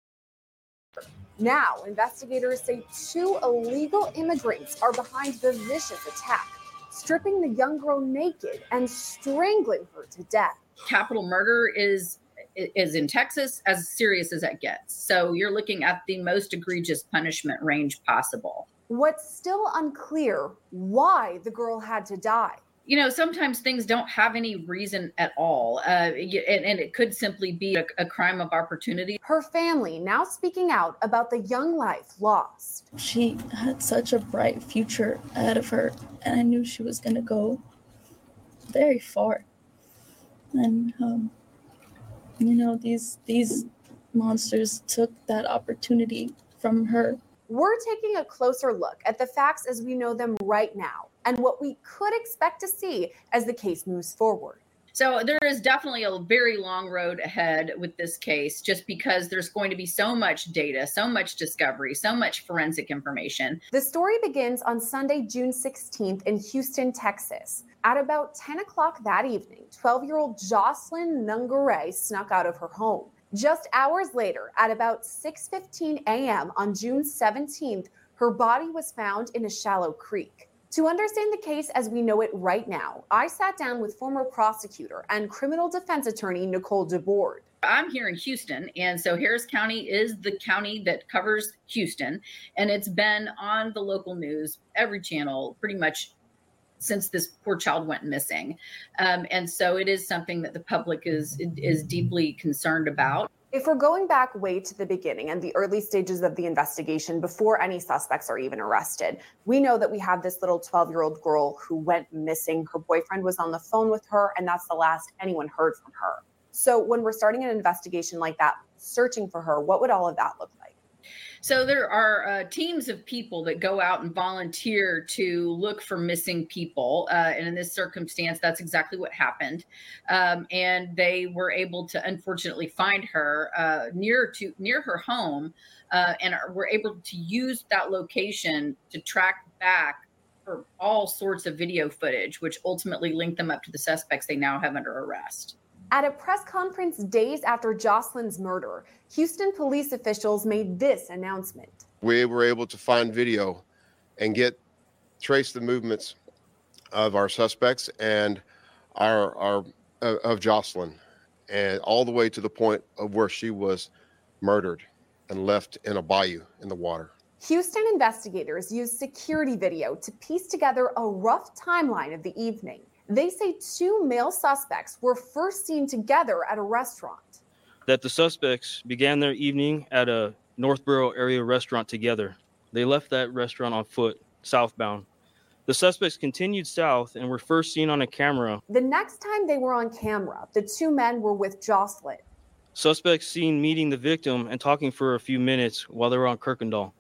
Now, investigators say two illegal immigrants are behind the vicious attack, stripping the young girl naked and strangling her to death. Capital murder is is in Texas as serious as it gets. So you're looking at the most egregious punishment range possible. What's still unclear, why the girl had to die. You know, sometimes things don't have any reason at all, uh, and, and it could simply be a, a crime of opportunity. Her family now speaking out about the young life lost. She had such a bright future ahead of her, and I knew she was going to go very far. And, um, you know, these these monsters took that opportunity from her. We're taking a closer look at the facts as we know them right now and what we could expect to see as the case moves forward. So there is definitely a very long road ahead with this case, just because there's going to be so much data, so much discovery, so much forensic information. The story begins on Sunday, June sixteenth in Houston, Texas. At about ten o'clock that evening, twelve-year-old Jocelyn Nungare snuck out of her home. Just hours later, at about six fifteen a.m. on June seventeenth, her body was found in a shallow creek. To understand the case as we know it right now, I sat down with former prosecutor and criminal defense attorney Nicole DeBoard. I'm here in Houston, and so Harris County is the county that covers Houston, and it's been on the local news, every channel, pretty much since this poor child went missing. Um, and so it is something that the public is is deeply concerned about. If we're going back way to the beginning and the early stages of the investigation before any suspects are even arrested, we know that we have this little twelve-year-old girl who went missing. Her boyfriend was on the phone with her, and that's the last anyone heard from her. So when we're starting an investigation like that, searching for her, what would all of that look like? So there are uh, teams of people that go out and volunteer to look for missing people. Uh, and in this circumstance, that's exactly what happened. Um, and they were able to unfortunately find her uh, near to near her home uh, and are, were able to use that location to track back for all sorts of video footage, which ultimately linked them up to the suspects they now have under arrest. At a press conference days after Jocelyn's murder, Houston police officials made this announcement. We were able to find video and get trace the movements of our suspects and our our uh, of Jocelyn, and all the way to the point of where she was murdered and left in a bayou in the water. Houston investigators used security video to piece together a rough timeline of the evening. They say two male suspects were first seen together at a restaurant. That the suspects began their evening at a Northborough area restaurant together. They left that restaurant on foot, southbound. The suspects continued south and were first seen on a camera. The next time they were on camera, the two men were with Jocelyn. Suspects seen meeting the victim and talking for a few minutes while they were on Kirkendall.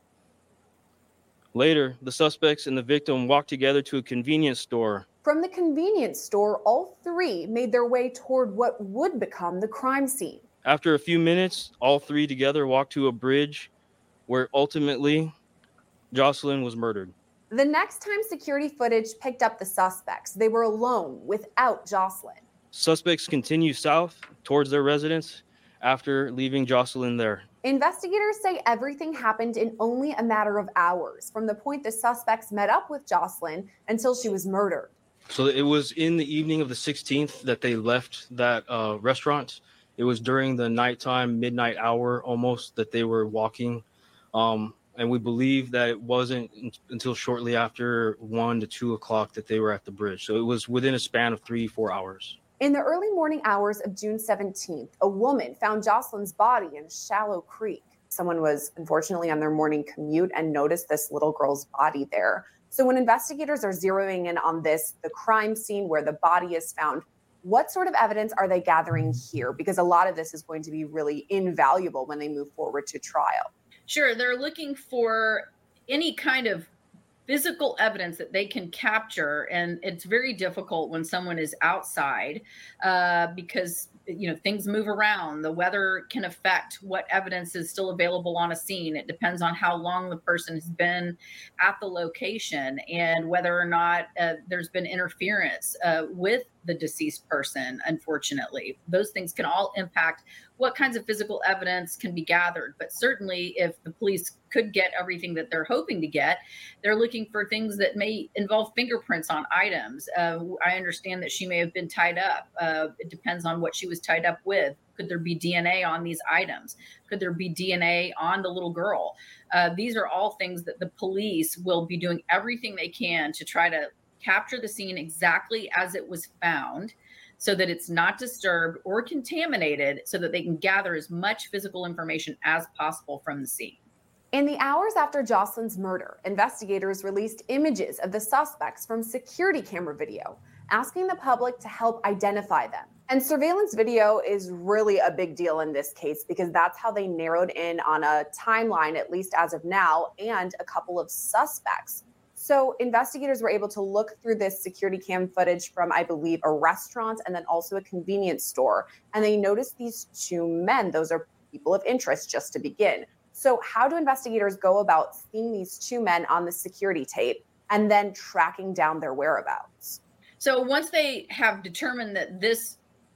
Later, the suspects and the victim walked together to a convenience store. From the convenience store, all three made their way toward what would become the crime scene. After a few minutes, all three together walked to a bridge where ultimately Jocelyn was murdered. The next time security footage picked up the suspects, they were alone without Jocelyn. Suspects continue south towards their residence after leaving Jocelyn there. Investigators say everything happened in only a matter of hours from the point the suspects met up with Jocelyn until she was murdered. So it was in the evening of the sixteenth that they left that uh, restaurant. It was during the nighttime, midnight hour almost, that they were walking. Um, and we believe that it wasn't until shortly after one to two o'clock that they were at the bridge. So it was within a span of three, four hours. In the early morning hours of June seventeenth, a woman found Jocelyn's body in a shallow creek. Someone was unfortunately on their morning commute and noticed this little girl's body there. So when investigators are zeroing in on this, the crime scene where the body is found, what sort of evidence are they gathering here? Because a lot of this is going to be really invaluable when they move forward to trial. Sure, they're looking for any kind of physical evidence that they can capture, and it's very difficult when someone is outside uh, because you know things move around. The weather can affect what evidence is still available on a scene. It depends on how long the person has been at the location and whether or not uh, there's been interference uh, with the deceased person. Unfortunately, those things can all impact what kinds of physical evidence can be gathered. But certainly if the police could get everything that they're hoping to get, they're looking for things that may involve fingerprints on items. Uh, I understand that she may have been tied up. Uh, it depends on what she was tied up with. Could there be D N A on these items? Could there be D N A on the little girl? Uh, these are all things that the police will be doing everything they can to try to capture the scene exactly as it was found, so that it's not disturbed or contaminated, so that they can gather as much physical information as possible from the scene. In the hours after Jocelyn's murder, investigators released images of the suspects from security camera video, asking the public to help identify them. And surveillance video is really a big deal in this case because that's how they narrowed in on a timeline, at least as of now, and a couple of suspects. So investigators were able to look through this security cam footage from, I believe, a restaurant and then also a convenience store. And they noticed these two men. Those are people of interest, just to begin. So how do investigators go about seeing these two men on the security tape and then tracking down their whereabouts? So once they have determined that this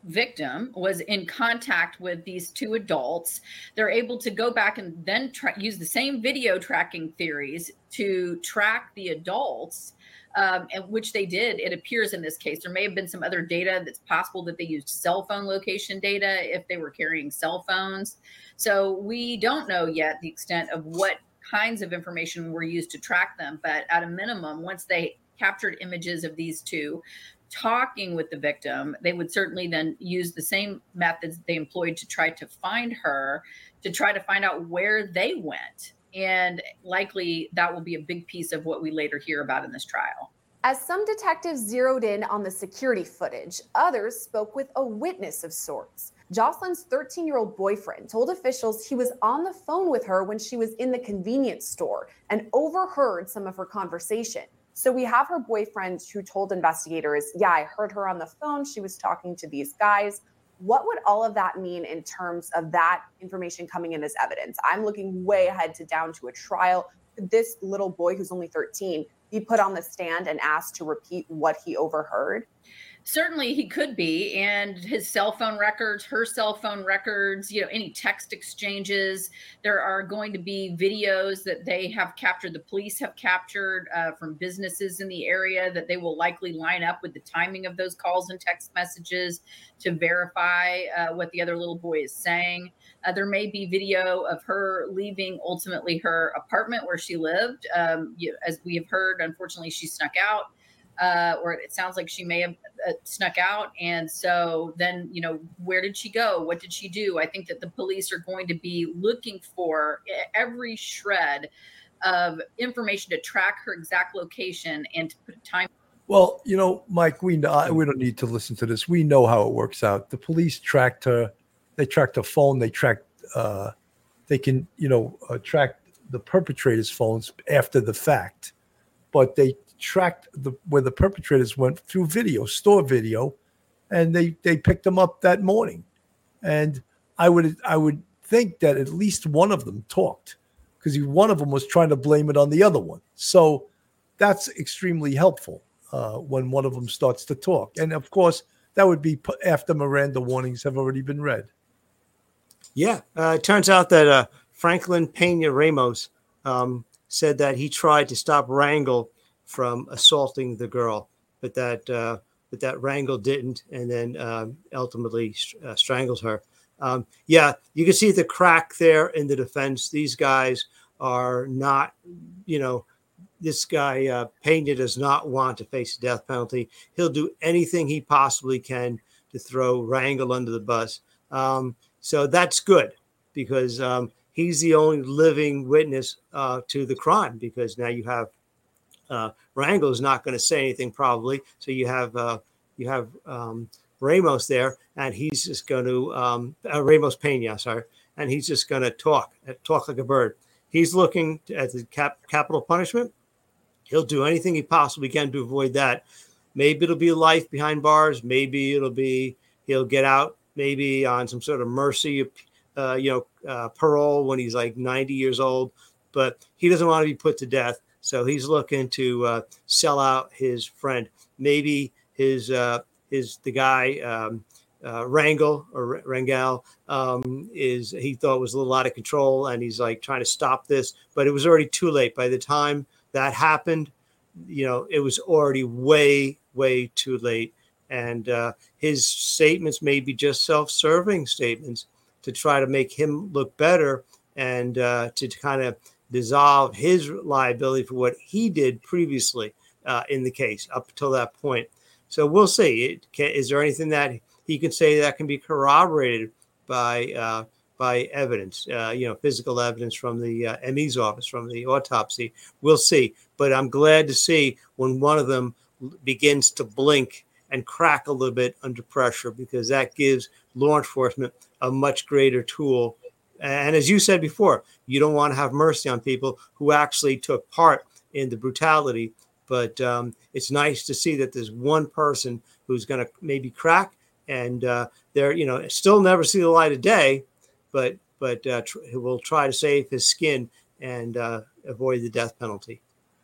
victim was in contact with these two adults. They're able to go back and then tra- use the same video tracking theories to track the adults, um, and which they did. It appears in this case, there may have been some other data that's possible that they used cell phone location data if they were carrying cell phones. So we don't know yet the extent of what kinds of information were used to track them. But at a minimum, once they captured images of these two talking with the victim, they would certainly then use the same methods they employed to try to find her, to try to find out where they went. And likely that will be a big piece of what we later hear about in this trial. As some detectives zeroed in on the security footage, others spoke with a witness of sorts. Jocelyn's thirteen-year-old boyfriend told officials he was on the phone with her when she was in the convenience store and overheard some of her conversation. So we have her boyfriend who told investigators, yeah, I heard her on the phone. She was talking to these guys. What would all of that mean in terms of that information coming in as evidence? I'm looking way ahead to down to a trial. Could this little boy who's only thirteen be put on the stand and asked to repeat what he overheard? Certainly he could be, and his cell phone records, her cell phone records, you know, any text exchanges. There are going to be videos that they have captured, the police have captured uh, from businesses in the area that they will likely line up with the timing of those calls and text messages to verify uh, what the other little boy is saying. Uh, there may be video of her leaving ultimately her apartment where she lived. Um, you, as we have heard, unfortunately, she snuck out. Uh, or it sounds like she may have uh, snuck out. And so then, you know, where did she go? What did she do? I think that the police are going to be looking for every shred of information to track her exact location and to put a time. Well, you know, Mike, we know, we don't need to listen to this. We know how it works out. The police tracked her. They tracked her phone. They tracked, uh, they can, you know, uh, track the perpetrator's phones after the fact, but they tracked the where the perpetrators went through video, store video, and they they picked them up that morning. And I would I would think that at least one of them talked, because one of them was trying to blame it on the other one. So that's extremely helpful uh, when one of them starts to talk. And of course, that would be after Miranda warnings have already been read. Yeah, uh, it turns out that uh, Franklin Pena Ramos um, said that he tried to stop Rangel from assaulting the girl, but that uh, but that Rangel didn't, and then um, ultimately uh, strangles her. Um, yeah, you can see the crack there in the defense. These guys are not, you know, this guy uh, Pena does not want to face the death penalty. He'll do anything he possibly can to throw Rangel under the bus. Um, so that's good, because um, he's the only living witness uh, to the crime, because now you have Uh, Rangel is not going to say anything probably, so you have uh, you have um, Ramos there, and he's just going to um, uh, Ramos Pena, sorry, and he's just going to talk, talk like a bird. He's looking at the cap, capital punishment. He'll do anything he possibly can to avoid that. Maybe it'll be life behind bars. Maybe it'll be he'll get out, maybe on some sort of mercy, uh, you know, uh, parole when he's like ninety years old. But he doesn't want to be put to death. So he's looking to uh, sell out his friend. Maybe his uh, his the guy um, uh, Rangel or Rangel um, is he thought was a little out of control, and he's like trying to stop this, but it was already too late. By the time that happened, you know, it was already way way too late. And uh, his statements may be just self-serving statements to try to make him look better and uh, to kind of dissolve his liability for what he did previously uh, in the case up until that point. So we'll see. It can, is there anything that he can say that can be corroborated by uh, by evidence, uh, you know, physical evidence from the uh, M E's office, from the autopsy? We'll see. But I'm glad to see when one of them begins to blink and crack a little bit under pressure, because that gives law enforcement a much greater tool. And as you said before, you don't want to have mercy on people who actually took part in the brutality. But um, it's nice to see that there's one person who's going to maybe crack, and uh, they're, you know, still never see the light of day, but but uh, tr- will try to save his skin and uh, avoid the death penalty.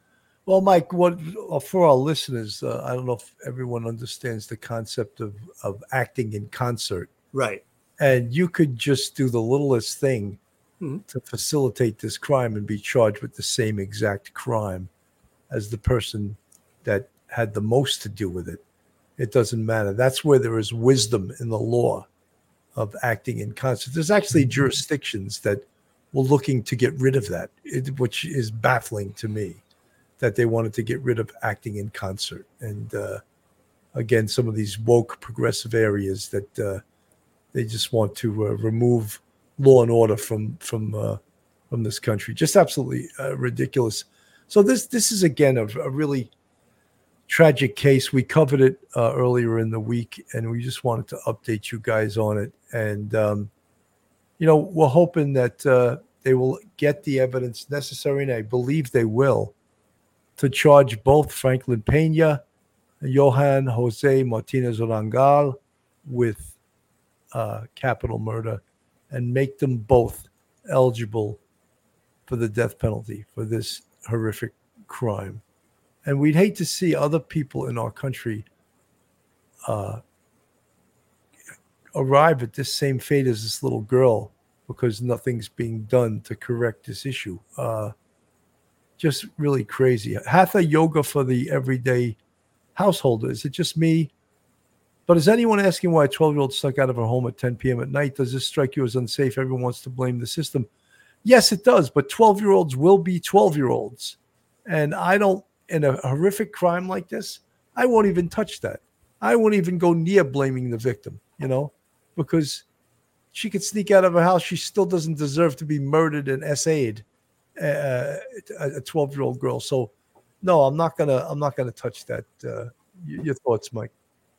Well, Mike, what uh, for our listeners, uh, I don't know if everyone understands the concept of, of acting in concert. Right. And you could just do the littlest thing Mhm. to facilitate this crime and be charged with the same exact crime as the person that had the most to do with it. It doesn't matter. That's where there is wisdom in the law of acting in concert. There's actually jurisdictions that were looking to get rid of that, it, which is baffling to me, that they wanted to get rid of acting in concert. And uh, again, some of these woke progressive areas that uh, they just want to uh, remove law and order from from uh, from this country. Just absolutely uh, ridiculous. So this this is again a, a really tragic case. We covered it uh, earlier in the week, and we just wanted to update you guys on it. And um, you know, we're hoping that uh, they will get the evidence necessary, and I believe they will, to charge both Franklin Pena and Johan Jose Martinez Orangal with uh, capital murder and make them both eligible for the death penalty for this horrific crime. And we'd hate to see other people in our country uh, arrive at this same fate as this little girl because nothing's being done to correct this issue. Uh, just really crazy. Hatha yoga for the everyday householder. Is it just me? But is anyone asking why a twelve-year-old snuck out of her home at ten p.m. at night? Does this strike you as unsafe? Everyone wants to blame the system. Yes, it does. But twelve-year-olds will be twelve-year-olds. And I don't, in a horrific crime like this, I won't even touch that. I won't even go near blaming the victim, you know, because she could sneak out of her house. She still doesn't deserve to be murdered and S A'd, uh, a twelve-year-old girl. So, no, I'm not gonna. I'm not gonna touch that. Uh, your thoughts, Mike?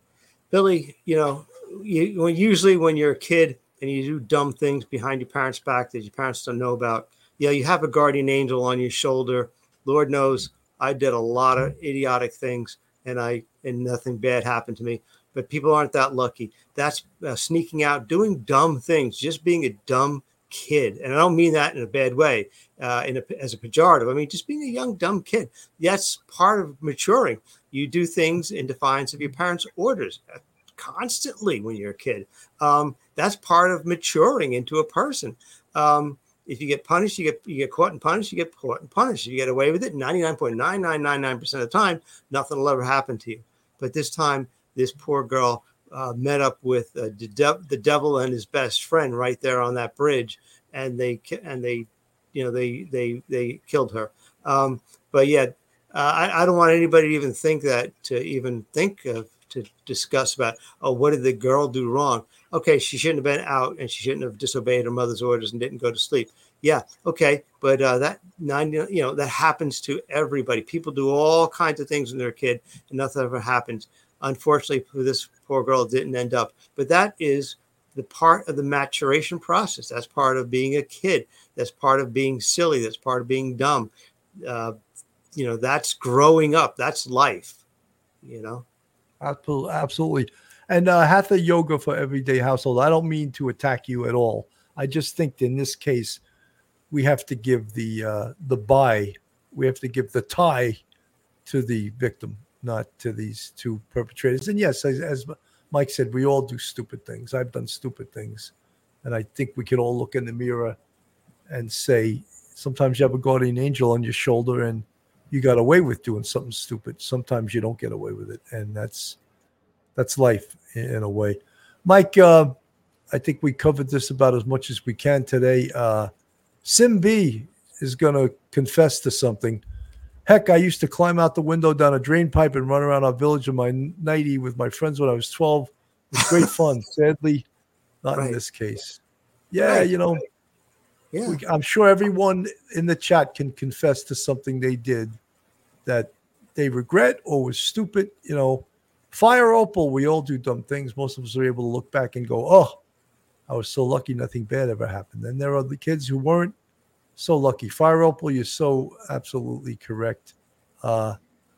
Billy, you know, you, when usually when you're a kid and you do dumb things behind your parents' back that your parents don't know about, yeah, you have a guardian angel on your shoulder. Lord knows I did a lot of idiotic things, and I and nothing bad happened to me. But people aren't that lucky. That's uh, sneaking out, doing dumb things, just being a dumb kid. And I don't mean that in a bad way, uh, in a, as a pejorative. I mean, just being a young, dumb kid. That's part of maturing. You do things in defiance of your parents' orders constantly when you're a kid. Um, that's part of maturing into a person. Um, if you get punished, you get you get caught and punished, you get caught and punished. You get away with it ninety-nine point nine nine nine nine percent of the time, nothing will ever happen to you. But this time, this poor girl uh, met up with uh, the, de- the devil and his best friend right there on that bridge, and they and they, you know, they they they killed her. Um, but yet, uh, I, I don't want anybody to even think that to even think of to discuss about, oh, what did the girl do wrong? Okay, she shouldn't have been out, and she shouldn't have disobeyed her mother's orders and didn't go to sleep. Yeah, okay, but uh, that nine, you know, that happens to everybody. People do all kinds of things when they're a kid, and nothing ever happens. Unfortunately, for this poor girl, it didn't end up. But that is the part of the maturation process. That's part of being a kid. That's part of being silly. That's part of being dumb. Uh, you know, that's growing up. That's life. You know. Absolutely. And uh, Hatha yoga for everyday household. I don't mean to attack you at all. I just think in this case, we have to give the uh, the buy, we have to give the tie to the victim, not to these two perpetrators. And yes, as, as Mike said, we all do stupid things. I've done stupid things. And I think we can all look in the mirror and say, sometimes you have a guardian angel on your shoulder and you got away with doing something stupid. Sometimes you don't get away with it. And that's that's life in, in a way. Mike, uh, I think we covered this about as much as we can today. Uh, Sim B is going to confess to something. Heck, I used to climb out the window down a drain pipe and run around our village in my nightie with my friends when I was twelve. It was great fun. Sadly, not right. in this case. Yeah, right. you know, right. yeah. We, I'm sure everyone in the chat can confess to something they did that they regret or was stupid. You know, Fire Opal, we all do dumb things. Most of us are able to look back and go, oh, I was so lucky nothing bad ever happened. And there are the kids who weren't so lucky. Fire Opal, you're so absolutely correct. Uh,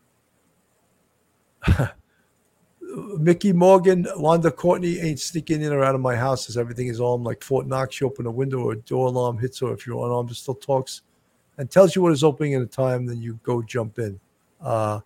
Mickey Morgan, Wanda Courtney ain't sneaking in or out of my house as everything is armed like Fort Knox. You open a window or a door alarm hits her. If you're unarmed, it still talks and tells you what is opening at a time, then you go jump in. Uh,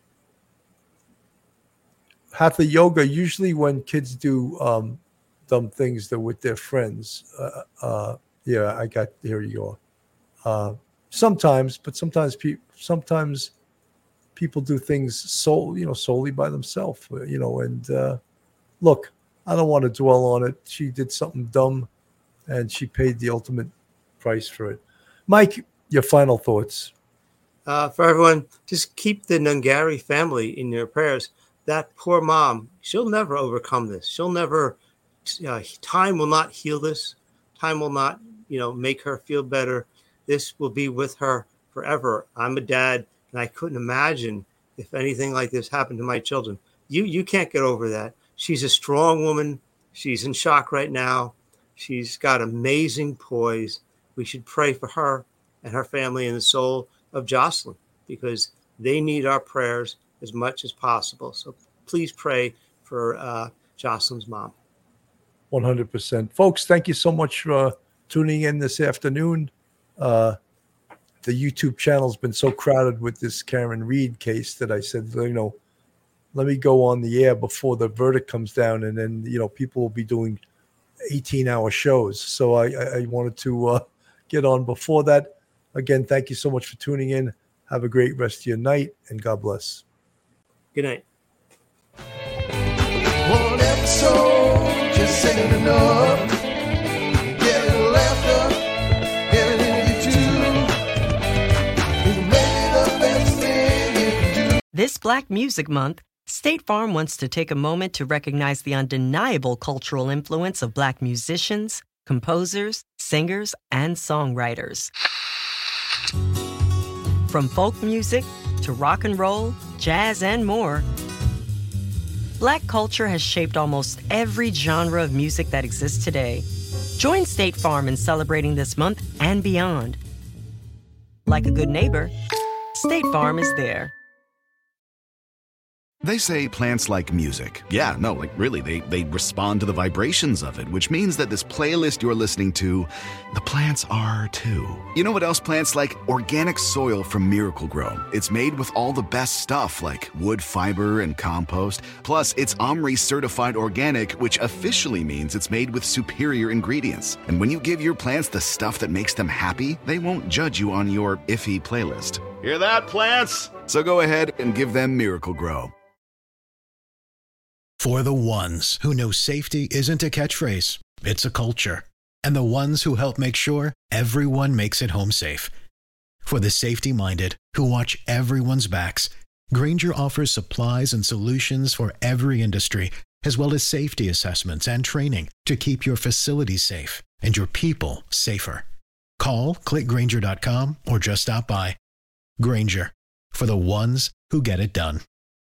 Hatha yoga, usually when kids do um, dumb things, they're with their friends. Uh, uh, yeah, I got, here you go. Uh, sometimes, but sometimes people, sometimes people do things so, you know, solely by themselves, you know, and uh, look, I don't want to dwell on it. She did something dumb and she paid the ultimate price for it. Mike, your final thoughts. Uh, for everyone, just keep the Nungari family in your prayers. That poor mom, she'll never overcome this. She'll never, uh, time will not heal this. Time will not, you know, make her feel better. This will be with her forever. I'm a dad, and I couldn't imagine if anything like this happened to my children. You, you can't get over that. She's a strong woman. She's in shock right now. She's got amazing poise. We should pray for her and her family and the soul of Jocelyn, because they need our prayers as much as possible. So please pray for uh, Jocelyn's mom. one hundred percent. Folks, thank you so much for uh, tuning in this afternoon. Uh, the YouTube channel's been so crowded with this Karen Reed case that I said, you know, let me go on the air before the verdict comes down, and then, you know, people will be doing eighteen-hour shows. So I, I, I wanted to uh, get on before that. Again, thank you so much for tuning in. Have a great rest of your night, and God bless. Good night. One episode just ain't enough. Get a little laughter, get it in you too. You made the best thing you can do. This Black Music Month, State Farm wants to take a moment to recognize the undeniable cultural influence of Black musicians, composers, singers, and songwriters. From folk music to rock and roll, jazz, and more, Black culture has shaped almost every genre of music that exists today. Join State Farm in celebrating this month and beyond. Like a good neighbor, State Farm is there. They say plants like music. Yeah, no, like really, they, they respond to the vibrations of it, which means that this playlist you're listening to, the plants are too. You know what else plants like? Organic soil from Miracle Grow. It's made with all the best stuff like wood fiber and compost. Plus, it's OMRI certified organic, which officially means it's made with superior ingredients. And when you give your plants the stuff that makes them happy, they won't judge you on your iffy playlist. Hear that, plants? So go ahead and give them Miracle Grow. For the ones who know safety isn't a catchphrase, it's a culture. And the ones who help make sure everyone makes it home safe. For the safety-minded who watch everyone's backs, Grainger offers supplies and solutions for every industry, as well as safety assessments and training to keep your facilities safe and your people safer. Call, click Grainger dot com, or just stop by. Grainger, for the ones who get it done.